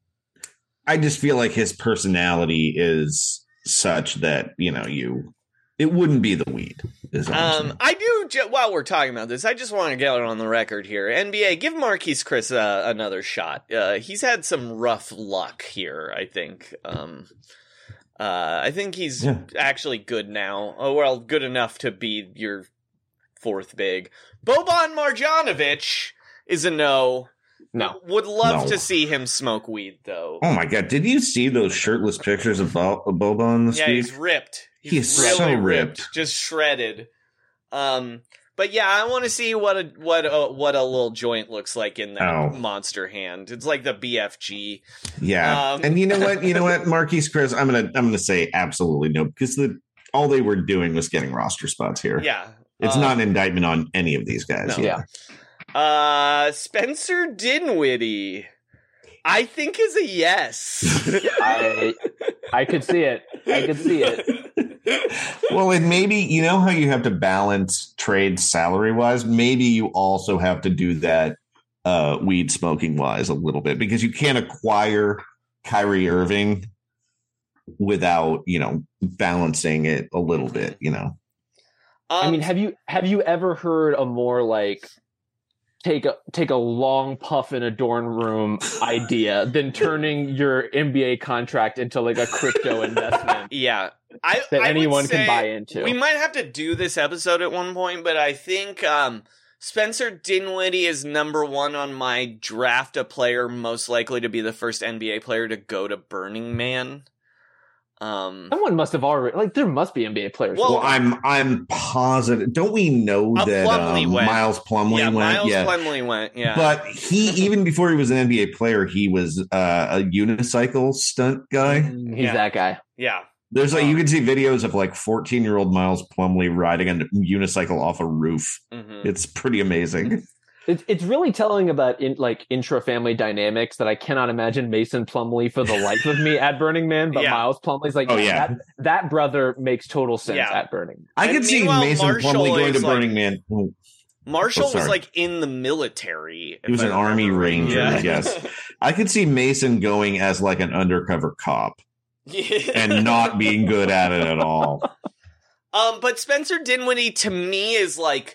I just feel like his personality is such that you know you. It wouldn't be the weed. Is all I'm Um, saying. I do. Ju- while we're talking about this, I just want to get it on the record here. N B A, give Marquise Chris uh, another shot. Uh, he's had some rough luck here. I think. Um, uh, I think he's Yeah. actually good now. Oh, well, good enough to be your fourth big. Boban Marjanovic is a no. No. Would love No. to see him smoke weed though. Oh my god! Did you see those shirtless pictures of, Bo- of Boban this Yeah, week? he's ripped. He's He is really so ripped. ripped. Just shredded. Um, but yeah, I want to see what a what a what a little joint looks like in that Oh. monster hand. It's like the B F G. Yeah, Um, and you know what? You know what? Marquise Chris, I'm gonna I'm gonna say absolutely no because the all they were doing was getting roster spots here. Yeah, It's um, not an indictment on any of these guys. No. Yeah. Uh, Spencer Dinwiddie, I think is a yes. I I could see it. I could see it. Well, and maybe you know how you have to balance trade salary wise. Maybe you also have to do that uh, weed smoking wise a little bit because you can't acquire Kyrie Irving without you know balancing it a little bit. You know. I Um, mean, have you have you ever heard a more like take a take a long puff in a dorm room idea than turning your N B A contract into like a crypto investment yeah, I that I would anyone say can buy into? We might have to do this episode at one point, but I think um, Spencer Dinwiddie is number one on my draft a player most likely to be the first N B A player to go to Burning Man. Um, Someone must have already like there must be N B A players. Well, Well, I'm I'm positive. Don't we know Uh, that Plumlee um, went. Miles Plumlee yeah, went? Miles yeah, Plumlee went. Yeah, but he even before he was an N B A player, he was uh, a unicycle stunt guy. he's yeah. that guy. yeah. There's like Um, you can see videos of like fourteen year old Miles Plumlee riding a unicycle off a roof. Mhm. It's pretty amazing. It's it's really telling about in, like intra family dynamics that I cannot imagine Mason Plumlee for the life of me at Burning Man, but Yeah. Miles Plumlee's like Oh, yeah. that that brother makes total sense Yeah. at Burning Man. I And could see meanwhile, Mason Marshall Plumlee going to is, like- Burning Man. Oh, Marshall Oh, was sorry. like in the military. He was if an I Army remember right. Ranger, Yeah. yes. I could see Mason going as like an undercover cop Yeah. and not being good at it at all. Um, but Spencer Dinwiddie to me is like,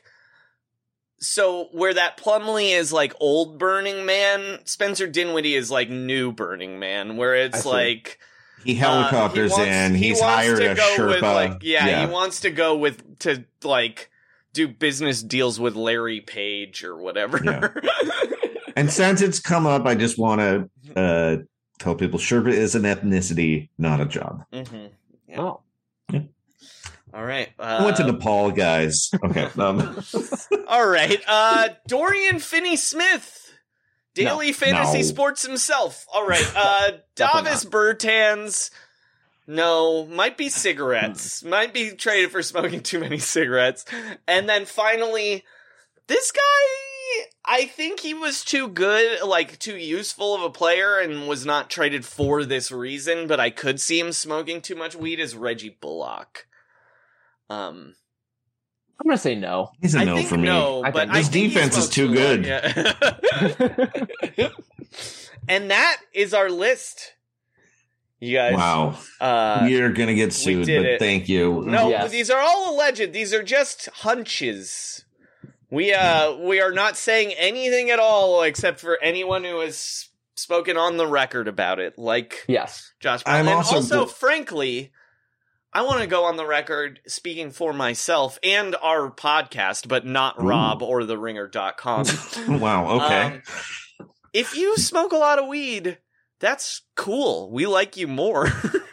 so where that Plumlee is like old Burning Man, Spencer Dinwiddie is like new Burning Man, where I it's see. like He uh, helicopters he wants- in. he He's wants hired to a go with, Sherpa. like, yeah, yeah. he wants to go with to like do business deals with Larry Page or whatever. Yeah. And since it's come up, I just want to uh, tell people Sherpa is an ethnicity, not a job. Mm-hmm. Yeah. Oh. Yeah. All right. Uh, I went to Nepal, guys. Okay. Um. all right. Uh, Dorian Finney-Smith, Daily No. Fantasy No. Sports himself. All right. Uh, Definitely Davis Bertans. No, might be cigarettes. might be traded for smoking too many cigarettes. And then finally, this guy, I think he was too good, like too useful of a player and was not traded for this reason, but I could see him smoking too much weed, is Reggie Bullock. Um, I'm going to say no. He's a I no think for me. no, I but think- I His think he defense is smokes too too good. long, yeah. And that is our list. You guys. Wow. Uh, You're going to get sued, did but it. thank you. No, Yes. these are all alleged. These are just hunches. We uh we are not saying anything at all except for anyone who has spoken on the record about it, like Yes. Josh Brown. I'm and also also, go- frankly, I want to go on the record speaking for myself and our podcast, but not Ooh. Rob or the ringer dot com. Wow. Okay. Um, if you smoke a lot of weed, that's cool. We like you more.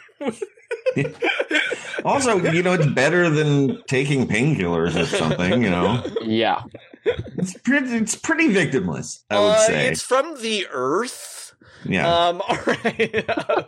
Also, you know, it's better than taking painkillers or something, you know. Yeah. It's pretty, it's pretty victimless, I would Uh, say. It's from the earth. Yeah. Um, all right.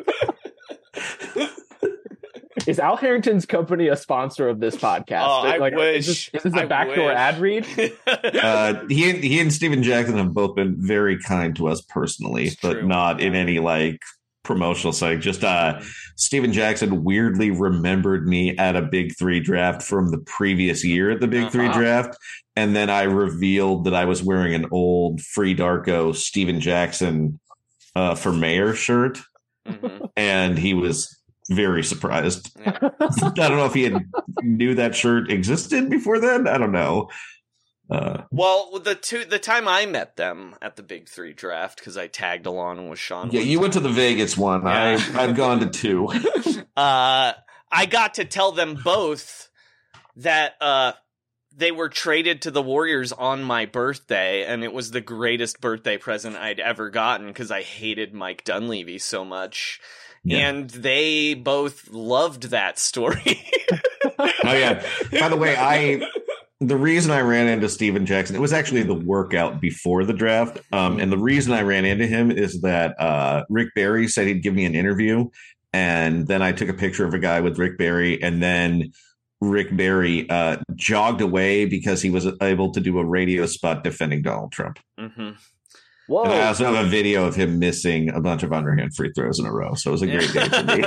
Is Al Harrington's company a sponsor of this podcast? Oh, I like, wish. Is this, is this I a backdoor wish. ad read? uh, he and, he and Steven Jackson have both been very kind to us personally, It's but true. not in any like promotional site. Just uh, Steven Jackson weirdly remembered me at a Big Three draft from the previous year at the Big Three Uh-huh. draft, and then I revealed that I was wearing an old Free Darko Steven Jackson uh, for mayor shirt, Mhm. and he was very surprised. I don't know if he had knew that shirt existed before then. I don't know. Uh, Well, the two the time I met them at the Big Three draft, because I tagged along with Sean. yeah, you went to the Vegas one. Yeah. I, I've gone to two. Uh, I got to tell them both that uh, they were traded to the Warriors on my birthday, and it was the greatest birthday present I'd ever gotten because I hated Mike Dunleavy so much. Yeah. And they both loved that story. Oh yeah. By the way, I the reason I ran into Steven Jackson, it was actually the workout before the draft. Um, and the reason I ran into him is that uh, Rick Barry said he'd give me an interview, and then I took a picture of a guy with Rick Barry, and then Rick Barry uh, jogged away because he was able to do a radio spot defending Donald Trump. Mm-hmm. Whoa. And I also have a video of him missing a bunch of underhand free throws in a row. So it was a great day for me.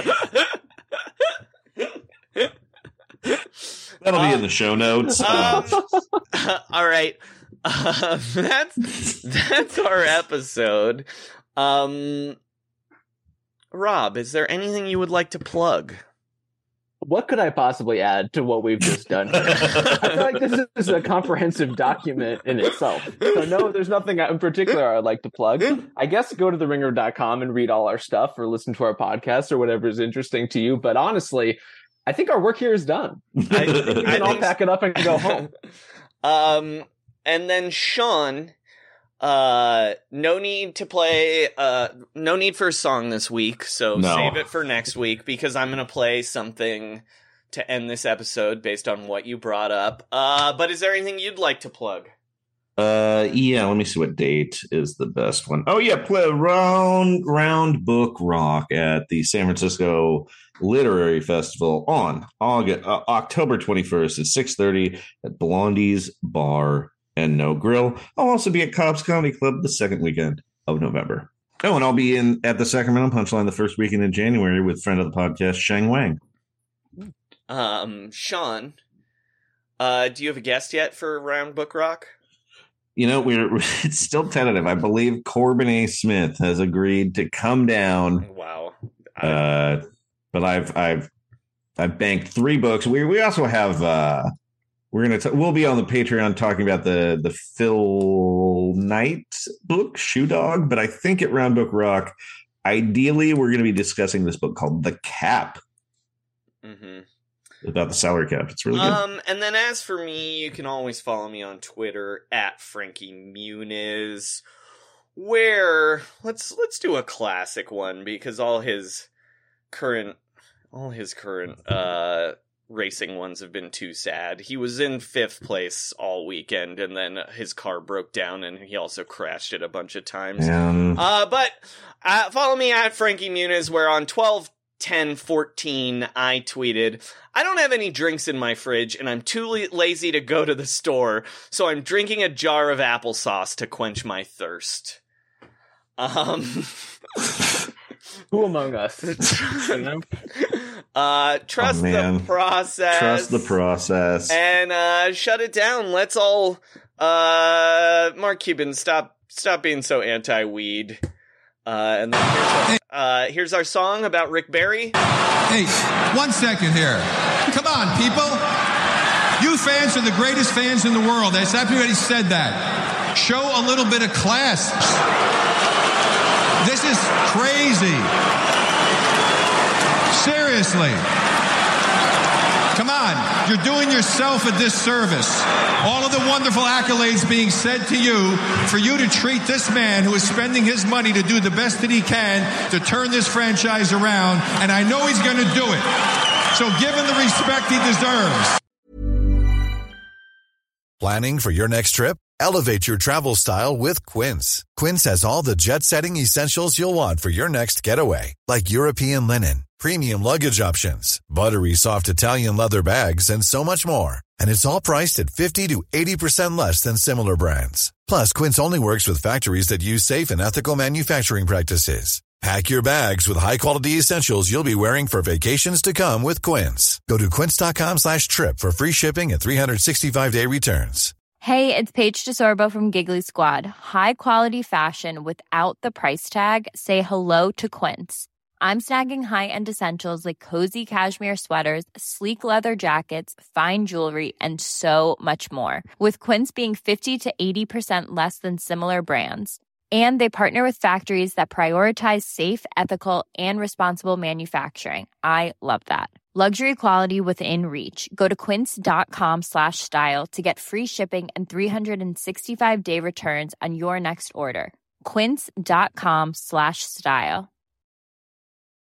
That'll be in the show notes. Um, all right. Uh, that's that's our episode. Um, Rob, is there anything you would like to plug? What could I possibly add to what we've just done here? I feel like this is a comprehensive document in itself. So no, there's nothing in particular I'd like to plug. I guess go to the ringer dot com and read all our stuff or listen to our podcast or whatever is interesting to you. But honestly, I think our work here is done. I, We can all pack it up and go home. Um, and then Sean, uh, no need to play, uh, no need for a song this week, so No. save it for next week because I'm gonna play something to end this episode based on what you brought up. Uh, but is there anything you'd like to plug? Uh, yeah, let me see what date is the best one. Oh, yeah, play round round book rock at the San Francisco Literary Festival on August, uh, October twenty-first at six thirty at Blondie's Bar and No Grill. I'll also be at Cobb's Comedy Club the second weekend of November. Oh, and I'll be in at the Sacramento Punchline the first weekend in January with friend of the podcast, Shang Wang. Um, Sean, uh, do you have a guest yet for Round Book Rock? You know, we're it's still tentative. I believe Corbin A. Smith has agreed to come down. Wow. Uh, but I've I've I've banked three books. We we also have uh, we're gonna t- we'll be on the Patreon talking about the the Phil Knight book Shoe Dog. But I think at Round Book Rock, ideally we're going to be discussing this book called The Cap. Mm-hmm. About the salary cap. It's really good. Um, and then as for me, you can always follow me on Twitter at Frankie Muniz, where let's let's do a classic one because all his current all his current uh racing ones have been too sad. He was in fifth place all weekend, and then his car broke down, and he also crashed it a bunch of times. Um, uh, but uh, follow me at Frankie Muniz, where on twelve ten fourteen I tweeted, I don't have any drinks in my fridge, and I'm too la- lazy to go to the store, so I'm drinking a jar of applesauce to quench my thirst. Um... Who among us? uh, trust oh, the process. Trust the process. And uh, shut it down. Let's all, uh, Mark Cuban, stop, stop being so anti-weed. Uh, and then here's our, uh, here's our song about Rick Barry. Hey, one second here. Come on, people. You fans are the greatest fans in the world. That's everybody said that. Show a little bit of class. This is crazy. Seriously. Come on. You're doing yourself a disservice. All of the wonderful accolades being said to you for you to treat this man who is spending his money to do the best that he can to turn this franchise around, and I know he's going to do it. So give him the respect he deserves. Planning for your next trip? Elevate your travel style with Quince. Quince has all the jet-setting essentials you'll want for your next getaway, like European linen, premium luggage options, buttery soft Italian leather bags, and so much more. And it's all priced at fifty to eighty percent less than similar brands. Plus, Quince only works with factories that use safe and ethical manufacturing practices. Pack your bags with high-quality essentials you'll be wearing for vacations to come with Quince. Go to quince.com slash trip for free shipping and three sixty-five day returns. Hey, it's Paige DeSorbo from Giggly Squad. High quality fashion without the price tag. Say hello to Quince. I'm snagging high-end essentials like cozy cashmere sweaters, sleek leather jackets, fine jewelry, and so much more. With Quince being fifty to eighty percent less than similar brands. And they partner with factories that prioritize safe, ethical, and responsible manufacturing. I love that. Luxury quality within reach. Go to quince.com slash style to get free shipping and three sixty-five day returns on your next order. Quince.com slash style.